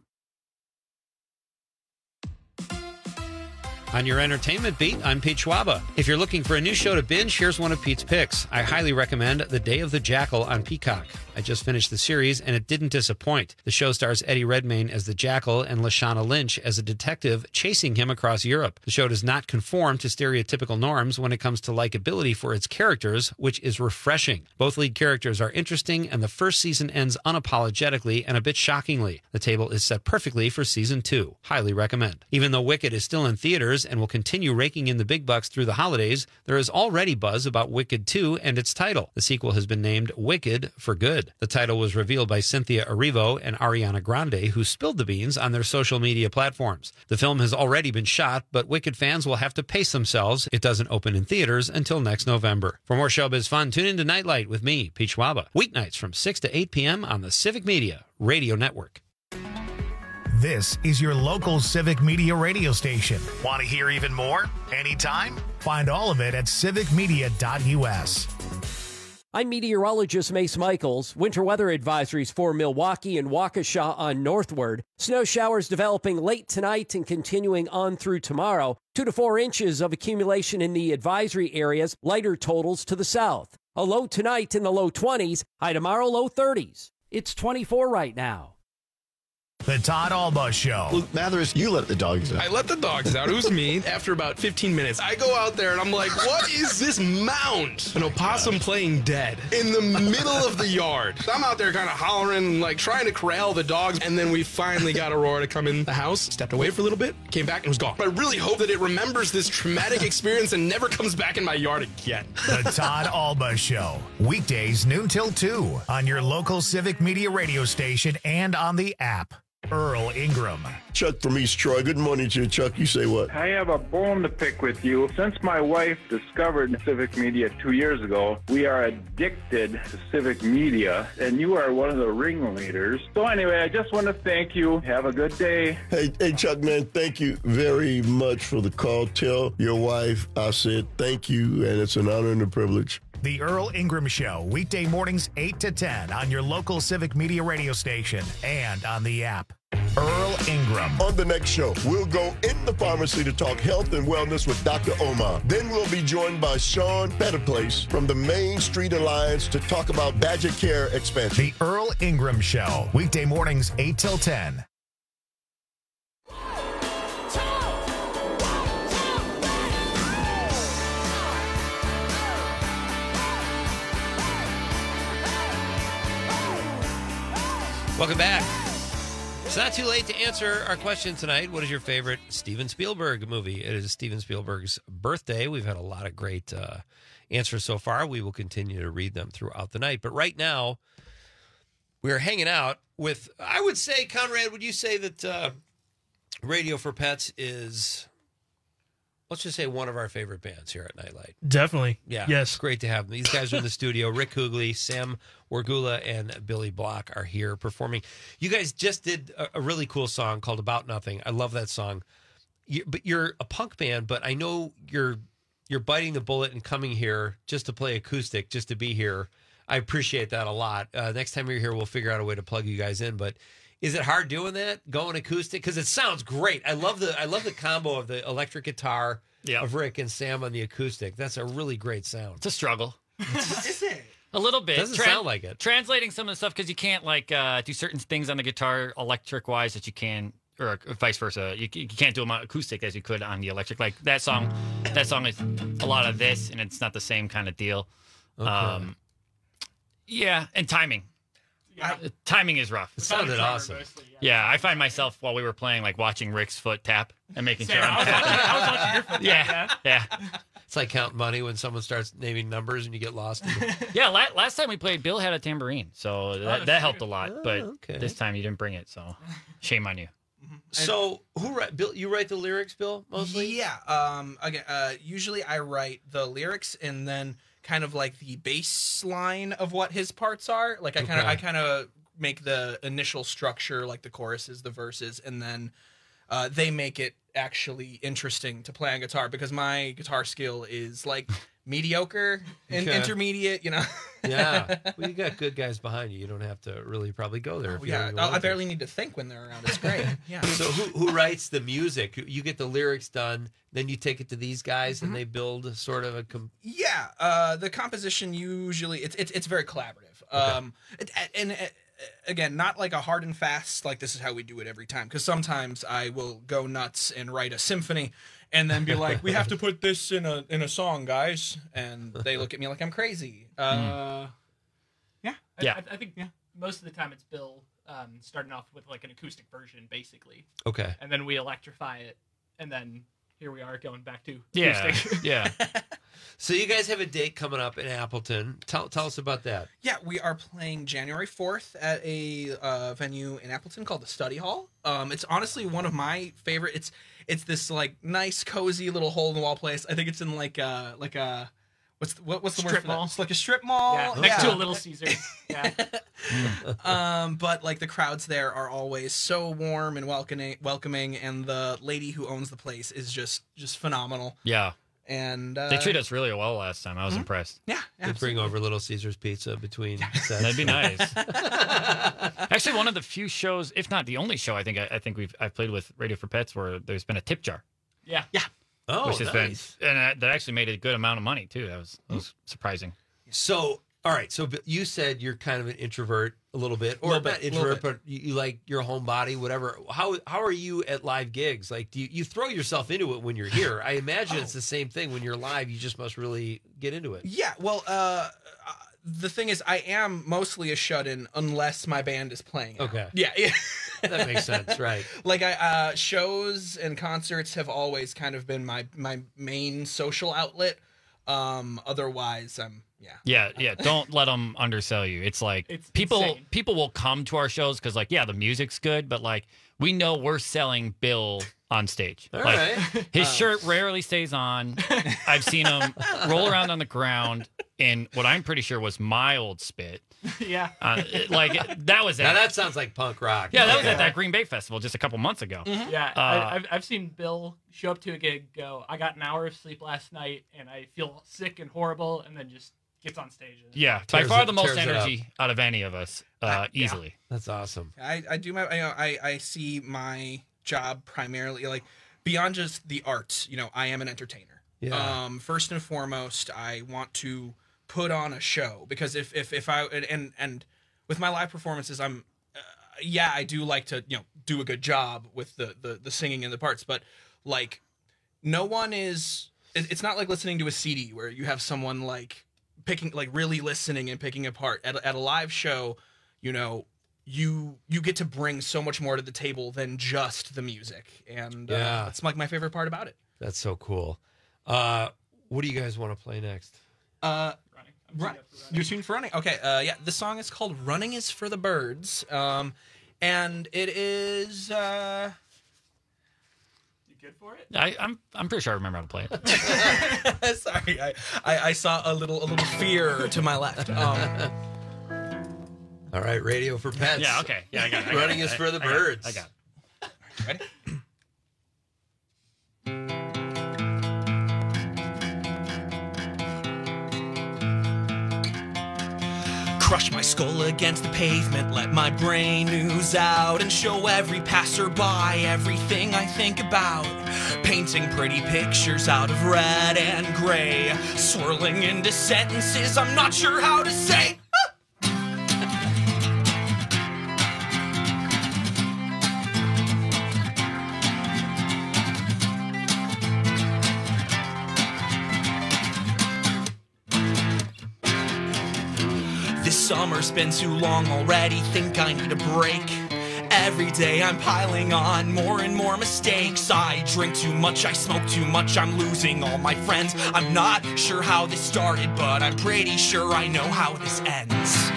On your entertainment beat, I'm Pete Schwaba. If you're looking for a new show to binge, here's one of Pete's picks. I highly recommend The Day of the Jackal on Peacock. I just finished the series, and it didn't disappoint. The show stars Eddie Redmayne as the Jackal and Lashana Lynch as a detective chasing him across Europe. The show does not conform to stereotypical norms when it comes to likability for its characters, which is refreshing. Both lead characters are interesting, and the first season ends unapologetically and a bit shockingly. The table is set perfectly for season two. Highly recommend. Even though Wicked is still in theaters and will continue raking in the big bucks through the holidays, there is already buzz about Wicked two and its title. The sequel has been named Wicked for Good. The title was revealed by Cynthia Erivo and Ariana Grande, who spilled the beans on their social media platforms. The film has already been shot, but Wicked fans will have to pace themselves. It doesn't open in theaters until next November. For more showbiz fun, tune in to Nightlight with me, Pete Schwaba, weeknights from six to eight p.m. on the Civic Media Radio Network. This is your local Civic Media radio station. Want to hear even more? Anytime? Find all of it at civic media dot U S. I'm meteorologist Mace Michaels. Winter weather advisories for Milwaukee and Waukesha on northward. Snow showers developing late tonight and continuing on through tomorrow. Two to four inches of accumulation in the advisory areas. Lighter totals to the south. A low tonight in the low twenties. High tomorrow, low thirties. It's twenty-four right now. The Todd Alba Show. Luke Mathers, you let the dogs out. I let the dogs out. It was me. After about fifteen minutes, I go out there and I'm like, what is this mound? An opossum playing dead in the middle of the yard. I'm out there kind of hollering, like trying to corral the dogs. And then we finally got Aurora to come in the house, stepped away for a little bit, came back and was gone. But I really hope that it remembers this traumatic experience and never comes back in my yard again. The Todd Alba Show. Weekdays noon till two on your local Civic Media radio station and on the app. Earl Ingram. Chuck from East Troy. Good morning to you, Chuck. You say what? I have a bone to pick with you. Since my wife discovered Civic Media two years ago, we are addicted to Civic Media, and you are one of the ringleaders. So anyway, I just want to thank you. Have a good day. Hey, hey, Chuck, man, thank you very much for the call. Tell your wife I said thank you, and it's an honor and a privilege. The Earl Ingram Show, weekday mornings eight to ten on your local Civic Media radio station and on the app. Earl Ingram. On the next show, we'll go in the pharmacy to talk health and wellness with Doctor Omar. Then we'll be joined by Sean Petterplace from the Main Street Alliance to talk about Badger Care expansion. The Earl Ingram Show, weekday mornings eight till ten. Welcome back. It's not too late to answer our question tonight. What is your favorite Steven Spielberg movie? It is Steven Spielberg's birthday. We've had a lot of great uh, answers so far. We will continue to read them throughout the night. But right now, we're hanging out with, I would say, Conrad, would you say that uh, Radio for Pets is, let's just say, one of our favorite bands here at Nightlight? Definitely. Yeah. Yes. It's great to have them. These guys are in the studio. Rick Hoogley, Sam Wargula, and Billy Block are here performing. You guys just did a, a really cool song called About Nothing. I love that song. You, but you're a punk band, but I know you're you're biting the bullet and coming here just to play acoustic, just to be here. I appreciate that a lot. Uh, next time you're here, we'll figure out a way to plug you guys in. But is it hard doing that, going acoustic? Because it sounds great. I love the I love the combo of the electric guitar Yeah. of Rick and Sam on the acoustic. That's a really great sound. It's a struggle. Is it? A little bit. Doesn't sound like it. Translating some of the stuff because you can't like uh, do certain things on the guitar electric wise that you can, or vice versa. You, you can't do them on acoustic as you could on the electric. Like that song, that song is a lot of this, and it's not the same kind of deal. Okay. Um, yeah, and timing. Yeah. Uh, timing is rough. It sounded awesome. Yeah, I find myself while we were playing, like watching Rick's foot tap and making Same. sure I'm I was tapping. watching- I was watching your foot yeah, tap, yeah. It's like counting money when someone starts naming numbers and you get lost. In the... Yeah, la- last time we played, Bill had a tambourine, so that, that's that helped true. a lot. Oh, But okay. this time you didn't bring it, so shame on you. So who write? Bill, you write the lyrics, Bill, mostly? Yeah. Um. Again, uh, usually I write the lyrics and then kind of like the bass line of what his parts are. Like I kind of, Okay. I kind of make the initial structure, like the choruses, the verses, and then uh, they make it actually interesting to play on guitar because my guitar skill is like mediocre and Okay. intermediate. You know. Yeah. Well, you got good guys behind you. You don't have to really probably go there. If you yeah. don't even I, I want to. barely need to think when they're around. It's great. Yeah. So who who writes the music? You get the lyrics done, then you take it to these guys, Mm-hmm. and they build sort of a. Com- Yeah, uh, the composition usually it's it's it's very collaborative. Um, it, and uh, again, not like a hard and fast like this is how we do it every time. Because sometimes I will go nuts and write a symphony, and then be like, "We have to put this in a in a song, guys," and they look at me like I'm crazy. Uh, I, Yeah. I, I think most of the time it's Bill um, starting off with like an acoustic version, basically. Okay. And then we electrify it, and then here we are going back to Yeah, acoustic. yeah. So you guys have a date coming up in Appleton. Tell tell us about that. Yeah, we are playing January fourth at a uh, venue in Appleton called the Study Hall. Um, it's honestly one of my favorite. It's it's this like nice, cozy little hole in the wall place. I think it's in like a like a what's the, what, what's the word Strip for that? mall. It's like a strip mall. Yeah, next to a Little Caesars. Yeah. um, but like the crowds there are always so warm and welcoming, welcoming, and the lady who owns the place is just just phenomenal. Yeah. And uh, They treated us really well last time. I was impressed. Yeah, They bring over Little Caesars pizza between sets. That'd be nice. Actually, one of the few shows, if not the only show, I think I, I think we've I've played with Radio for Pets where there's been a tip jar. Yeah. Yeah. Oh, which has nice. been and that, that actually made a good amount of money too. That was that was surprising. So, all right. So Bill, you said you're kind of an introvert a little bit, or Little bit, not little introvert, bit. but you, you like your homebody, whatever. How how are you at live gigs? Like, do you, you throw yourself into it when you're here? I imagine it's the same thing when you're live. You just must really get into it. Yeah, well, uh, uh, the thing is, I am mostly a shut-in unless my band is playing. out. Okay. Yeah, yeah. That makes sense, right? Like I, uh, shows and concerts have always kind of been my my main social outlet. Um, otherwise, I'm yeah. Yeah, yeah. Don't let them undersell you. It's like It's people insane. people will come to our shows because like yeah, the music's good, but like we know we're selling Bill on stage. All like, right. His Um, shirt rarely stays on. I've seen him roll around on the ground in what I'm pretty sure was my old spit. Yeah. Uh, it- like that was Now at, that sounds like punk rock. yeah, that was Okay. at that Green Bay Festival just a couple months ago. Yeah, Uh, I, I've, I've seen Bill show up to a gig, go, I got an hour of sleep last night, and I feel sick and horrible, and then just gets on stage. And Yeah, by Tears far it- the most tears it energy out of any of us, uh, Yeah. easily. That's awesome. I, I do my, you know, I, I see my job primarily like beyond just the art. You know, I am an entertainer. Yeah. Um, first and foremost, I want to put on a show because if if if I and and, and with my live performances, I'm uh, yeah, I do like to you know do a good job with the the the singing and the parts, but like no one is. it- It's not like listening to a C D where you have someone like picking like really listening and picking apart at a, at a live show. You know, you you get to bring so much more to the table than just the music, and Yeah. uh, that's like my favorite part about it. That's so cool. Uh, what do you guys want to play next? Uh, Run, you're tuned for running. Okay, uh, yeah, the song is called "Running Is for the Birds," um, and it is. Uh, you good for it? I, I'm I'm pretty sure I remember how to play it. Sorry, I, I, I saw a little a little fear to my left. Um, All right, Radio for Pets. Yeah, okay. Yeah, I got it. I got Running it. is I- for the I got it. birds. I got it. Ready? Crush my skull against the pavement, let my brain ooze out, and show every passerby everything I think about. Painting pretty pictures out of red and gray, swirling into sentences I'm not sure how to say. This summer's been too long already, think I need a break. Every day I'm piling on more and more mistakes. I drink too much, I smoke too much, I'm losing all my friends. I'm not sure how this started, but I'm pretty sure I know how this ends.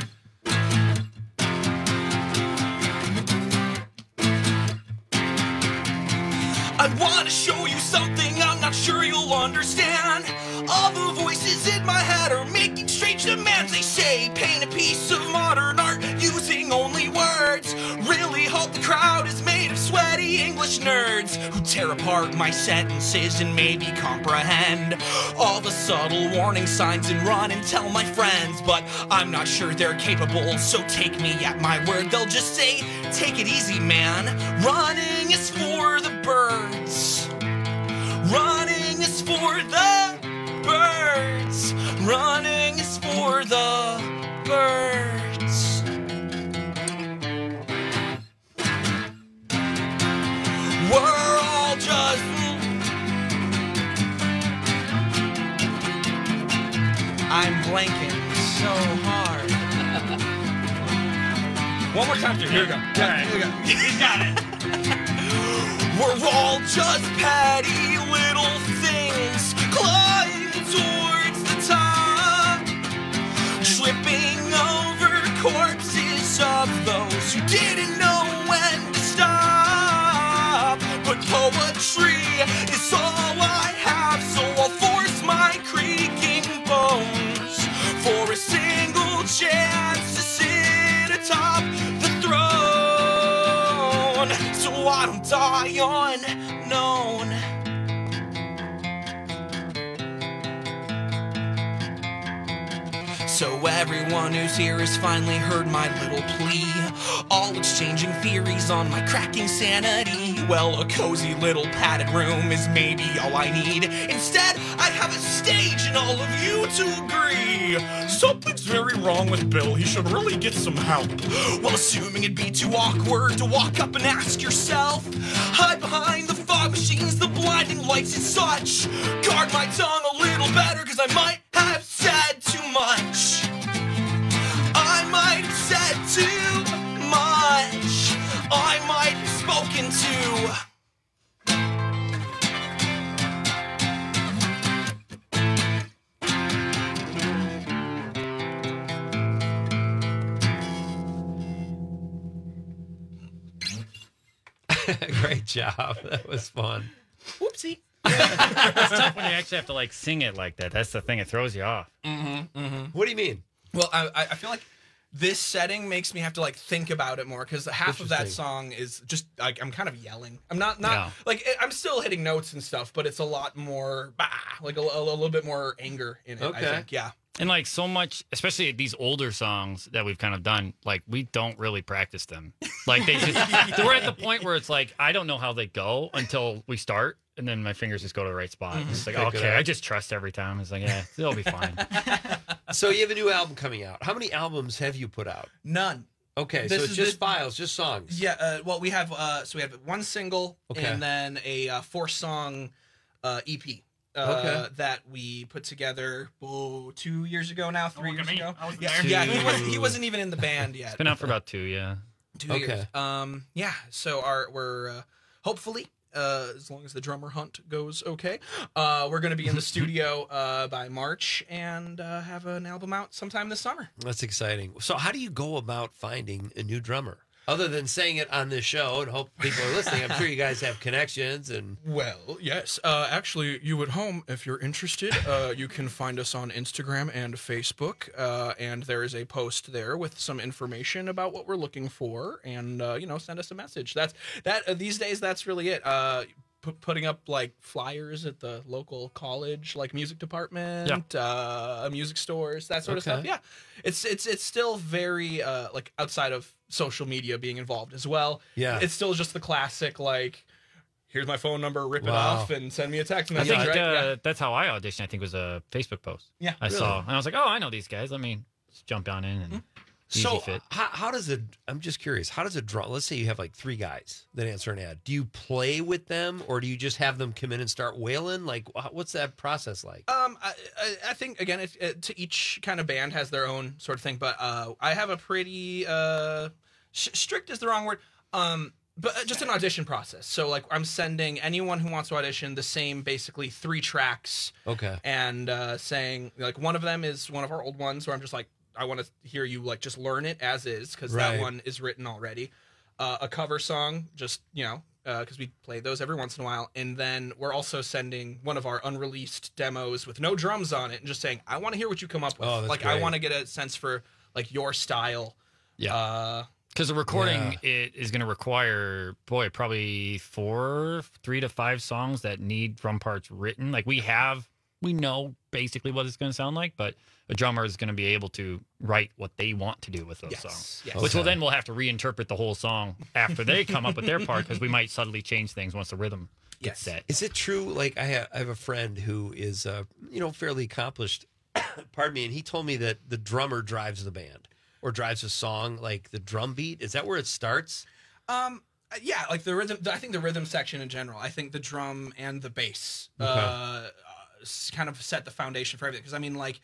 I wanna show you something I'm not sure you'll understand. All the voices in my head are making strange demands. They say paint a piece of modern art using only words. Really hope the crowd is made of sweaty English nerds who tear apart my sentences and maybe comprehend all the subtle warning signs and run and tell my friends. But I'm not sure they're capable, so take me at my word. They'll just say, take it easy, man. Running is for the birds. Running is for the birds. Running is for the birds. We're all just I'm blanking so hard. One more time, dude. Here we go. Yeah, here we go. He's got it. We're all just petty little things climbing towards the top, tripping over corpses of those who didn't know when to stop. But poetry is all I have, so I'll force my creaking bones for a single chance to sit atop the throne, so I don't die unknown. So everyone who's here has finally heard my little plea, all exchanging theories on my cracking sanity. Well, a cozy little padded room is maybe all I need. Instead, I have a stage and all of you to agree something's very wrong with Bill, he should really get some help. Well, assuming it'd be too awkward to walk up and ask yourself, hide behind the fog machines, the blinding lights and such. Guard my tongue a little better, cause I might have said too much. I might have said too much. I might have spoken too. Great job. That was fun. Whoopsie. It's tough when you actually have to like sing it like that. That's the thing; it throws you off. Mm-hmm, mm-hmm. What do you mean? Well, I, I feel like this setting makes me have to like think about it more, because half of that Interesting. song is just like I'm kind of yelling. I'm not not Yeah. like I'm still hitting notes and stuff, but it's a lot more bah, like a, a little bit more anger in it. I Okay. think, yeah. And like so much, especially these older songs that we've kind of done, like we don't really practice them. Like they just, we're at the point where it's like, I don't know how they go until we start. And then my fingers just go to the right spot. It's like, Pick it okay, up. I just trust every time. It's like, yeah, it'll be fine. So you have a new album coming out. How many albums have you put out? None. Okay, This so it's is just the- files, just songs. Yeah. Uh, well, we have uh, so we have one single Okay. and then a uh, four song uh, E P. Uh, Okay. That we put together oh, two years ago now, three look years at me. ago. I wasn't yeah, there. yeah, he was he wasn't even in the band yet. It's been out for about two, yeah. Two Okay. years. Um, yeah. So our we're uh, hopefully. Uh, as long as the drummer hunt goes okay, uh, we're going to be in the studio uh, by March and uh, have an album out sometime this summer. That's exciting. So how do you go about finding a new drummer? Other than saying it on this show and hope people are listening, I'm sure you guys have connections. And Well, yes. Uh, actually, you at home, if you're interested, uh, you can find us on Instagram and Facebook, uh, and there is a post there with some information about what we're looking for, and uh, you know, send us a message. That's that. Uh, these days, that's really it. Uh, p- putting up like flyers at the local college, like music department, uh, music stores, that sort of Okay. stuff. Yeah, it's it's it's still very uh, like outside of social media being involved as well. Yeah. It's still just the classic, like, here's my phone number, rip it Wow. off, and send me a text I message, think right? uh, Yeah. that's how I auditioned. I think it was a Facebook post. Yeah, I really? saw, and I was like, oh, I know these guys. Let me just jump on in and easy so fit. how, how does it, I'm just curious, how does it draw? Let's say you have like three guys that answer an ad. Do you play with them or do you just have them come in and start wailing? Like, wh- what's that process like? Um, I, I, I think again, it, it, to each kind of band has their own sort of thing, but uh, I have a pretty uh, sh- strict is the wrong word. Um, but just an audition process. So like, I'm sending anyone who wants to audition the same, basically three tracks. Okay. And uh, saying like one of them is one of our old ones where I'm just like, I want to hear you like just learn it as is because Right. that one is written already. Uh, a cover song, just you know, because we play those every once in a while, and then we're also sending one of our unreleased demos with no drums on it, and just saying, I want to hear what you come up with. Oh, that's like I great. want to get a sense for like your style. Yeah. Uh, Because the recording it is going to require, boy, probably four, three to five songs that need drum parts written. Like we have, we know basically what it's going to sound like, but a drummer is going to be able to write what they want to do with those Yes, songs. yes. Which will Okay. then we'll have to reinterpret the whole song after they come up with their part because we might subtly change things once the rhythm gets set. Is it true? Like I have, I have a friend who is, uh, you know, fairly accomplished. Pardon me, and he told me that the drummer drives the band or drives a song, like the drum beat. Is that where it starts? Um, yeah, like the rhythm. I think the rhythm section in general. I think the drum and the bass Okay. uh, s- kind of set the foundation for everything. Because I mean, like,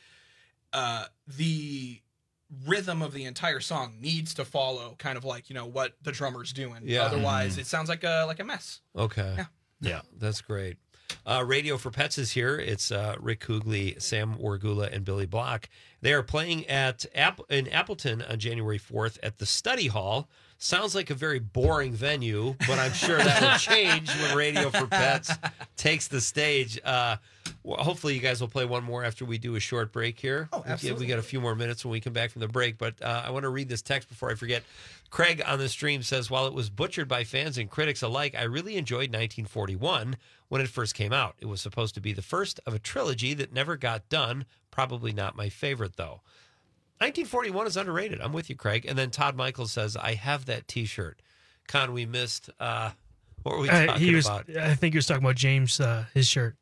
uh, the rhythm of the entire song needs to follow kind of like you know what the drummer's doing. Yeah. Otherwise, Mhm. it sounds like a like a mess. Okay. Yeah. Yeah. That's great. Uh, Radio for Pets is here. It's uh, Rick Kugli, Sam Wargula, and Billy Block. They are playing at App- in Appleton on January fourth at the Study Hall. Sounds like a very boring venue, but I'm sure that will change when Radio for Pets takes the stage. Uh, well, hopefully, you guys will play one more after we do a short break here. Oh, absolutely. We got a few more minutes when we come back from the break, but uh, I want to read this text before I forget. Craig on the stream says, while it was butchered by fans and critics alike, I really enjoyed nineteen forty-one when it first came out. It was supposed to be the first of a trilogy that never got done. Probably not my favorite, though. nineteen forty-one is underrated. I'm with you, Craig. And then Todd Michaels says, I have that T-shirt. Con, we missed. Uh, what were we talking Uh, he was. about? I think he was talking about James, uh, his shirt.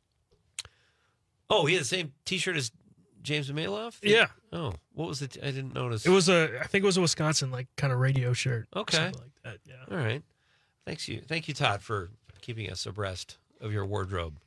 Oh, he had the same T-shirt as James Maloff? Yeah. Oh, what was it? I didn't notice. It was a. I think it was a Wisconsin like kind of radio shirt. or Okay. something like that. Yeah. All right. Thanks you. Thank you, Todd, for keeping us abreast of your wardrobe.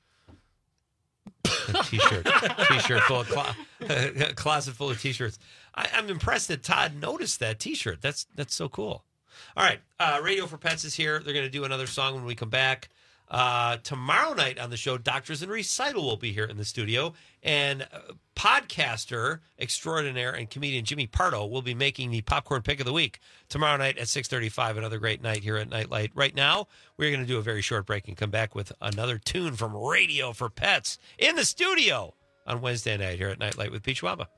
A t-shirt, t-shirt full of clo- a closet full of t-shirts. I, I'm impressed that Todd noticed that t-shirt. That's that's so cool. All right, uh, Radio for Pets is here. They're going to do another song when we come back. Uh, tomorrow night on the show, Doctors in Recital will be here in the studio, and uh, podcaster extraordinaire and comedian Jimmy Pardo will be making the popcorn pick of the week tomorrow night at six thirty-five. Another great night here at Nightlight. Right now, we're going to do a very short break and come back with another tune from Radio for Pets in the studio on Wednesday night here at Nightlight with Pete Schwaba.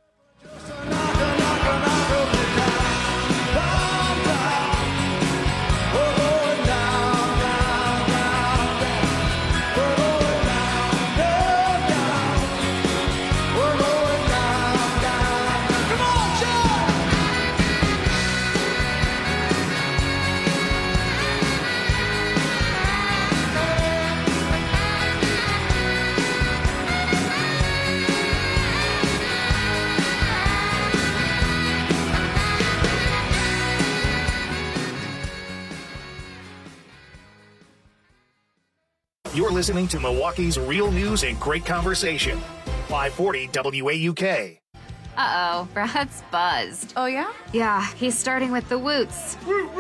You're listening to Milwaukee's Real News and Great Conversation. five forty W A U K. Uh-oh, Brad's buzzed. Oh, yeah? Yeah, he's starting with the woots.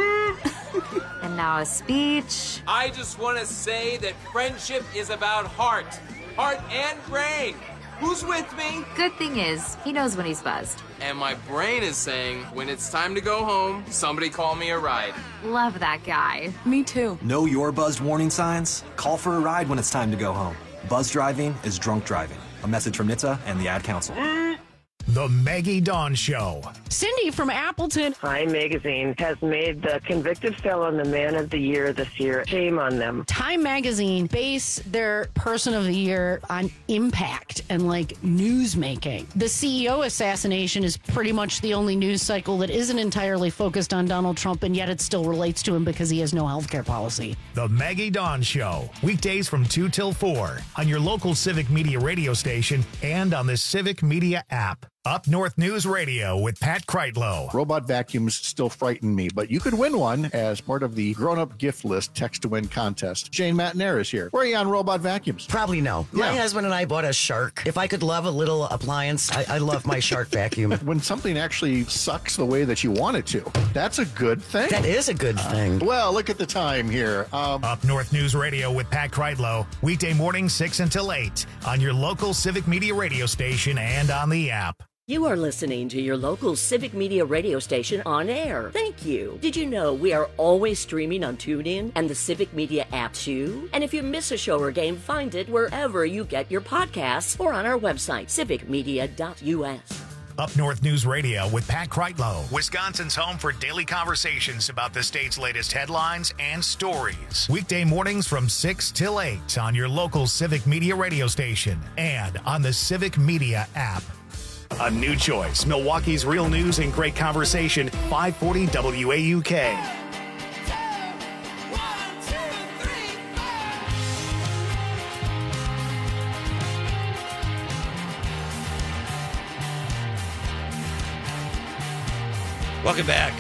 And now a speech. I just want to say that friendship is about heart. Heart and brain. Who's with me? Good thing is, he knows when he's buzzed. And my brain is saying, when it's time to go home, somebody call me a ride. Love that guy. Me too. Know your buzzed warning signs? Call for a ride when it's time to go home. Buzz driving is drunk driving. A message from N H T S A and the Ad Council. The Maggie Dawn Show. Cindy from Appleton. Time Magazine has made the convicted felon the man of the year this year. Shame on them. Time Magazine base their person of the year on impact and like news making. The C E O assassination is pretty much the only news cycle that isn't entirely focused on Donald Trump, and yet it still relates to him because he has no healthcare policy. The Maggie Dawn Show. Weekdays from two till four on your local Civic Media radio station and on the Civic Media app. Up North News Radio with Pat Kreitlow. Robot vacuums still frighten me, but you could win one as part of the grown-up gift list text to win contest. Jane Matnair is here. Where are you on robot vacuums? Probably no. Yeah. My husband and I bought a Shark. If I could love a little appliance, I, I love my Shark vacuum. When something actually sucks the way that you want it to, that's a good thing. That is a good uh, thing. Well, look at the time here. Um, Up North News Radio with Pat Kreitlow. Weekday mornings six until eight on your local Civic Media radio station and on the app. You are listening to your local Civic Media radio station on air. Thank you. Did you know we are always streaming on TuneIn and the Civic Media app too? And if you miss a show or game, find it wherever you get your podcasts or on our website, civic media dot U S. Up North News Radio with Pat Kreitlow, Wisconsin's home for daily conversations about the state's latest headlines and stories. Weekday mornings from six till eight on your local Civic Media radio station and on the Civic Media app. A new choice, Milwaukee's real news and great conversation, five forty W A U K. Welcome back.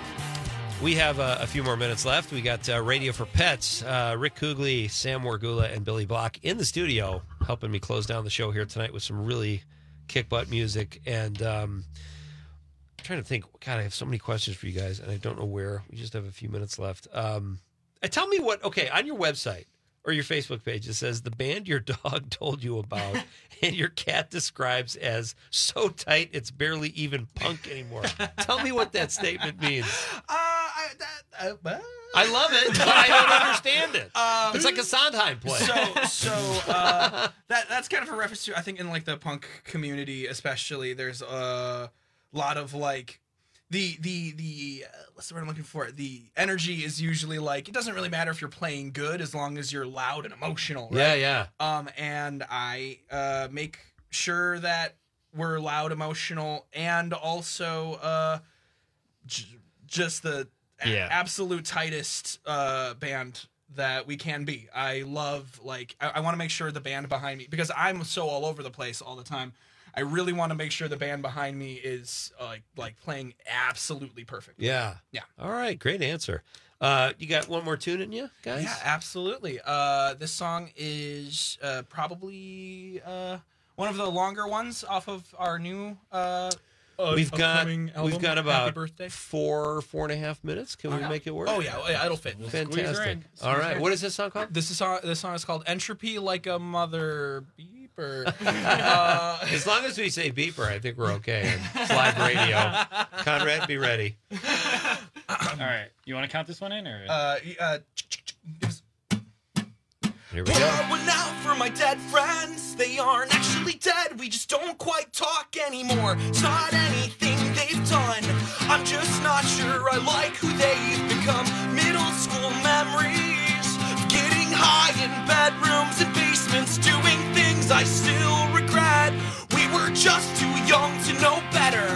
We have uh, a few more minutes left. We got uh, Radio for Pets, uh, Rick Kugli, Sam Wargula, and Billy Block in the studio helping me close down the show here tonight with some really kick butt music. And um, I'm trying to think, God, I have so many questions for you guys, and I don't know where. We just have a few minutes left. Um, uh, tell me what, okay, on your website or your Facebook page, it says the band your dog told you about and your cat describes as so tight it's barely even punk anymore. Tell me what that statement means. Uh, I, that, uh, I love it, but I don't understand it. Um, it's like a Sondheim play. So, so uh, that that's kind of a reference to, I think, in like the punk community, especially. There's a lot of like the the the uh, what's the word I'm looking for? The energy is usually like, it doesn't really matter if you're playing good as long as you're loud and emotional. Right? Yeah, yeah. Um, and I uh make sure that we're loud, emotional, and also uh j- just the Yeah. a- absolute tightest uh, band that we can be. I love, like, I, I want to make sure the band behind me, because I'm so all over the place all the time, I really want to make sure the band behind me is uh, like like playing absolutely perfect. Yeah. Yeah. All right. Great answer. Uh, you got one more tune in you, guys? Yeah, absolutely. Uh, this song is uh, probably uh, one of the longer ones off of our new uh, uh, We've got upcoming album, we've got Happy about Birthday. four four and a half minutes. Can Oh, we yeah. make it work? Oh yeah, oh, yeah, it'll fit. Fantastic. All right, what is this song called? This is song. This song is called "Entropy Like a Mother Beeper." uh, As long as we say beeper, I think we're okay. It's live radio. Conrad, be ready. All right. You want to count this one in? or? uh, uh, Here we Pour go. one out for my dead friends. They aren't actually dead. We just don't quite talk anymore. It's not anything they've done. I'm just not sure I like who they've become. Middle school memories of getting high in bedrooms and basements, doing things I still regret. We were just too young to know better.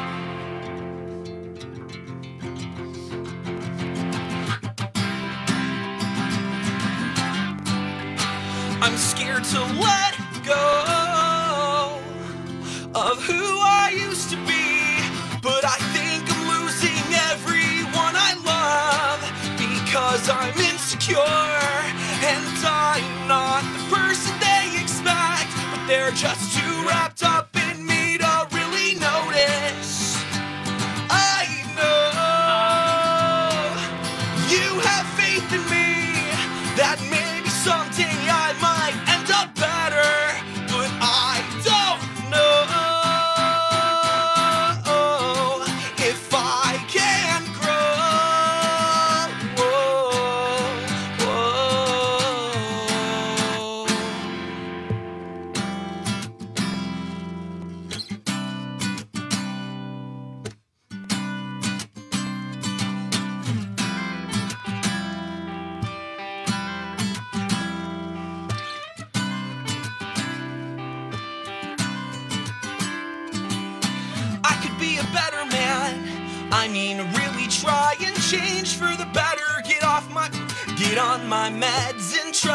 I'm scared to let go of who I used to be, but I think I'm losing everyone I love because I'm insecure and I'm not the person they expect, but they're just too wrapped up in me to really know I mean, really try and change for the better. Get off my, get on my meds and try.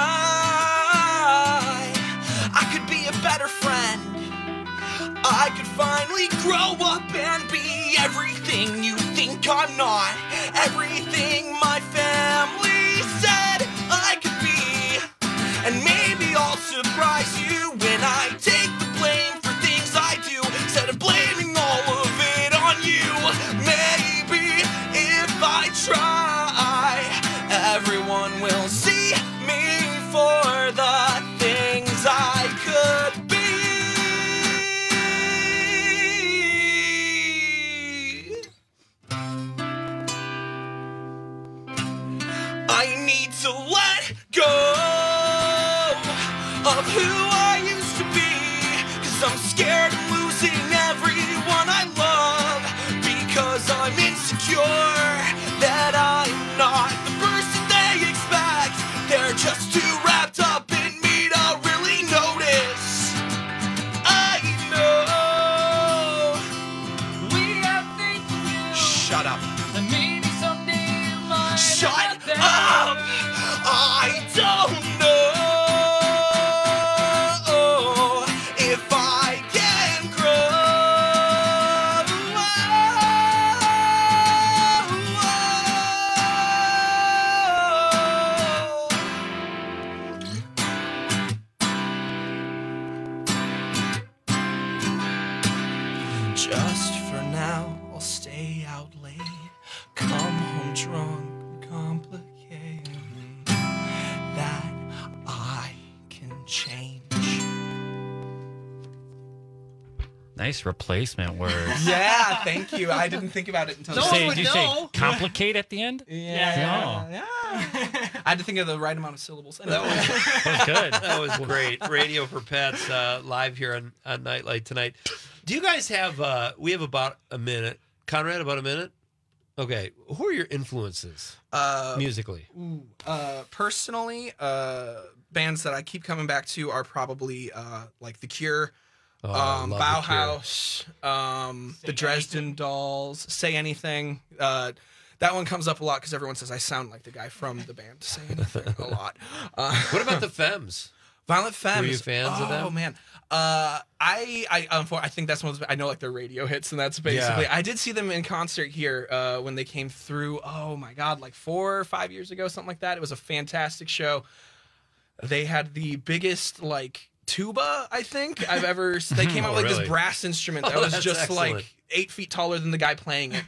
I could be a better friend. I could finally grow up and be everything you think I'm not. Everything my family said I could be. And maybe I'll surprise you when I take the blame for things I do, instead of blaming all of it on you. Maybe if I try, everyone will see me for the things I could be. I need to let go of who I used to be, 'cause I'm scared of losing everyone I love, because I'm insecure that I'm not the person they expect. They're just too wrapped up in me to really notice. I know we are thinking. Shut up. And maybe someday you might. Shut up! I don't know if I can grow. Just for now, I'll stay out late, come home drunk, complicating that I can change. Nice replacement word. Yeah, thank you. I didn't think about it until Did you say, did you say complicate at the end? Yeah, Oh. yeah. I had to think of the right amount of syllables. That was, that was good. That was great. Radio for Pets uh, live here on, on Nightlight tonight. Do you guys have, uh, we have about a minute. Conrad, about a minute? Okay. Who are your influences Uh, musically? Ooh, uh, personally, uh, bands that I keep coming back to are probably uh, like The Cure, Oh, I um, love The Bauhaus, um, the Dresden Dolls, Say Anything. Uh, that one comes up a lot because everyone says I sound like the guy from the band Say Anything a lot. Uh, What about the Femmes? Violent Femmes. Were you fans oh, of them? Oh man, uh, I I um, for, I think that's one of those, I know like their radio hits, and that's basically. Yeah. I did see them in concert here uh, when they came through. Oh my god, like four or five years ago, something like that. It was a fantastic show. They had the biggest like tuba I think I've ever. They came out Oh, with like really? this brass instrument that Oh, was that's just excellent. like eight feet taller than the guy playing it.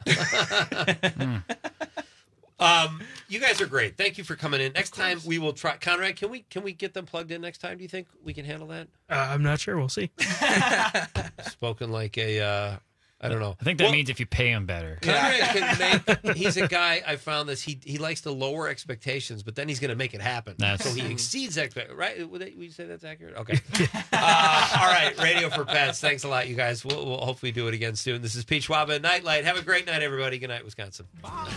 Um, you guys are great. Thank you for coming in. Next time we will try. Conrad, can we can we get them plugged in next time? Do you think we can handle that? Uh, I'm not sure. We'll see. Spoken like a, uh, I don't know. I think that Well, means if you pay him better. Conrad can make. He's a guy. I found this. He he likes to lower expectations, but then he's going to make it happen. That's- so he exceeds expectations. Right? Would, they, would you say that's accurate? Okay. uh, all right. Radio for Pets. Thanks a lot, you guys. We'll, we'll hopefully do it again soon. This is Pete Schwab at Nightlight. Have a great night, everybody. Good night, Wisconsin. Bye.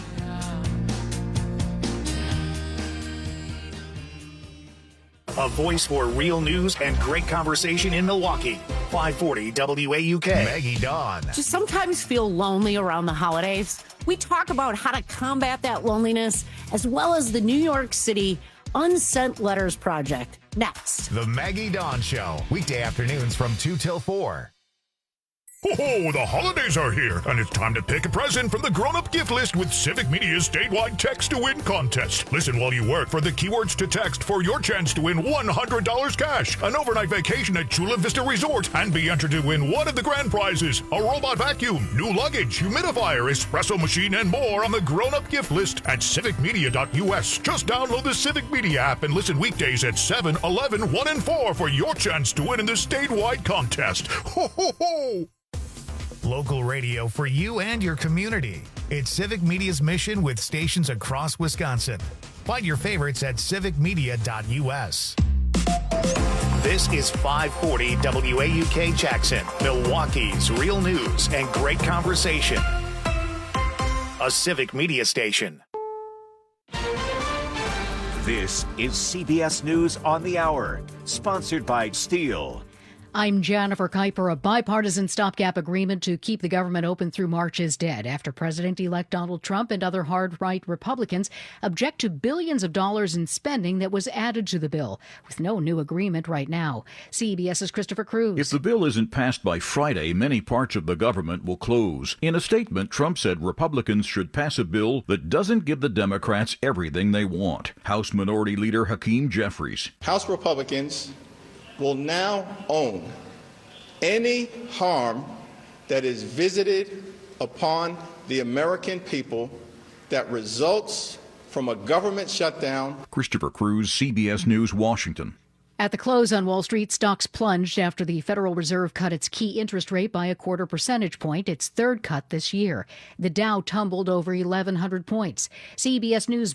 A voice for real news and great conversation in Milwaukee. five forty W A U K. Maggie Dawn. Do you sometimes feel lonely around the holidays? We talk about how to combat that loneliness, as well as the New York City Unsent Letters Project. Next. The Maggie Dawn Show. Weekday afternoons from two till four. Ho ho, the holidays are here, and it's time to pick a present from the grown-up gift list with Civic Media's statewide Text to Win contest. Listen while you work for the keywords to text for your chance to win one hundred dollars cash, an overnight vacation at Chula Vista Resort, and be entered to win one of the grand prizes, a robot vacuum, new luggage, humidifier, espresso machine, and more on the grown-up gift list at civic media dot U S. Just download the Civic Media app and listen weekdays at seven, eleven, one, and four for your chance to win in the statewide contest. Ho ho ho! Local radio for you and your community. It's Civic Media's mission with stations across Wisconsin. Find your favorites at civic media dot U S. This is five forty W A U K Jackson, Milwaukee's real news and great conversation. A Civic Media station. This is C B S News on the Hour, sponsored by Steel. I'm Jennifer Kuiper. A bipartisan stopgap agreement to keep the government open through March is dead after President-elect Donald Trump and other hard-right Republicans object to billions of dollars in spending that was added to the bill, with no new agreement right now. CBS's Christopher Cruz. If the bill isn't passed by Friday, many parts of the government will close. In a statement, Trump said Republicans should pass a bill that doesn't give the Democrats everything they want. House Minority Leader Hakeem Jeffries. House Republicans will now own any harm that is visited upon the American people that results from a government shutdown. Christopher Cruz, C B S News, Washington. At the close on Wall Street, stocks plunged after the Federal Reserve cut its key interest rate by a quarter percentage point, its third cut this year. The Dow tumbled over eleven hundred points. C B S News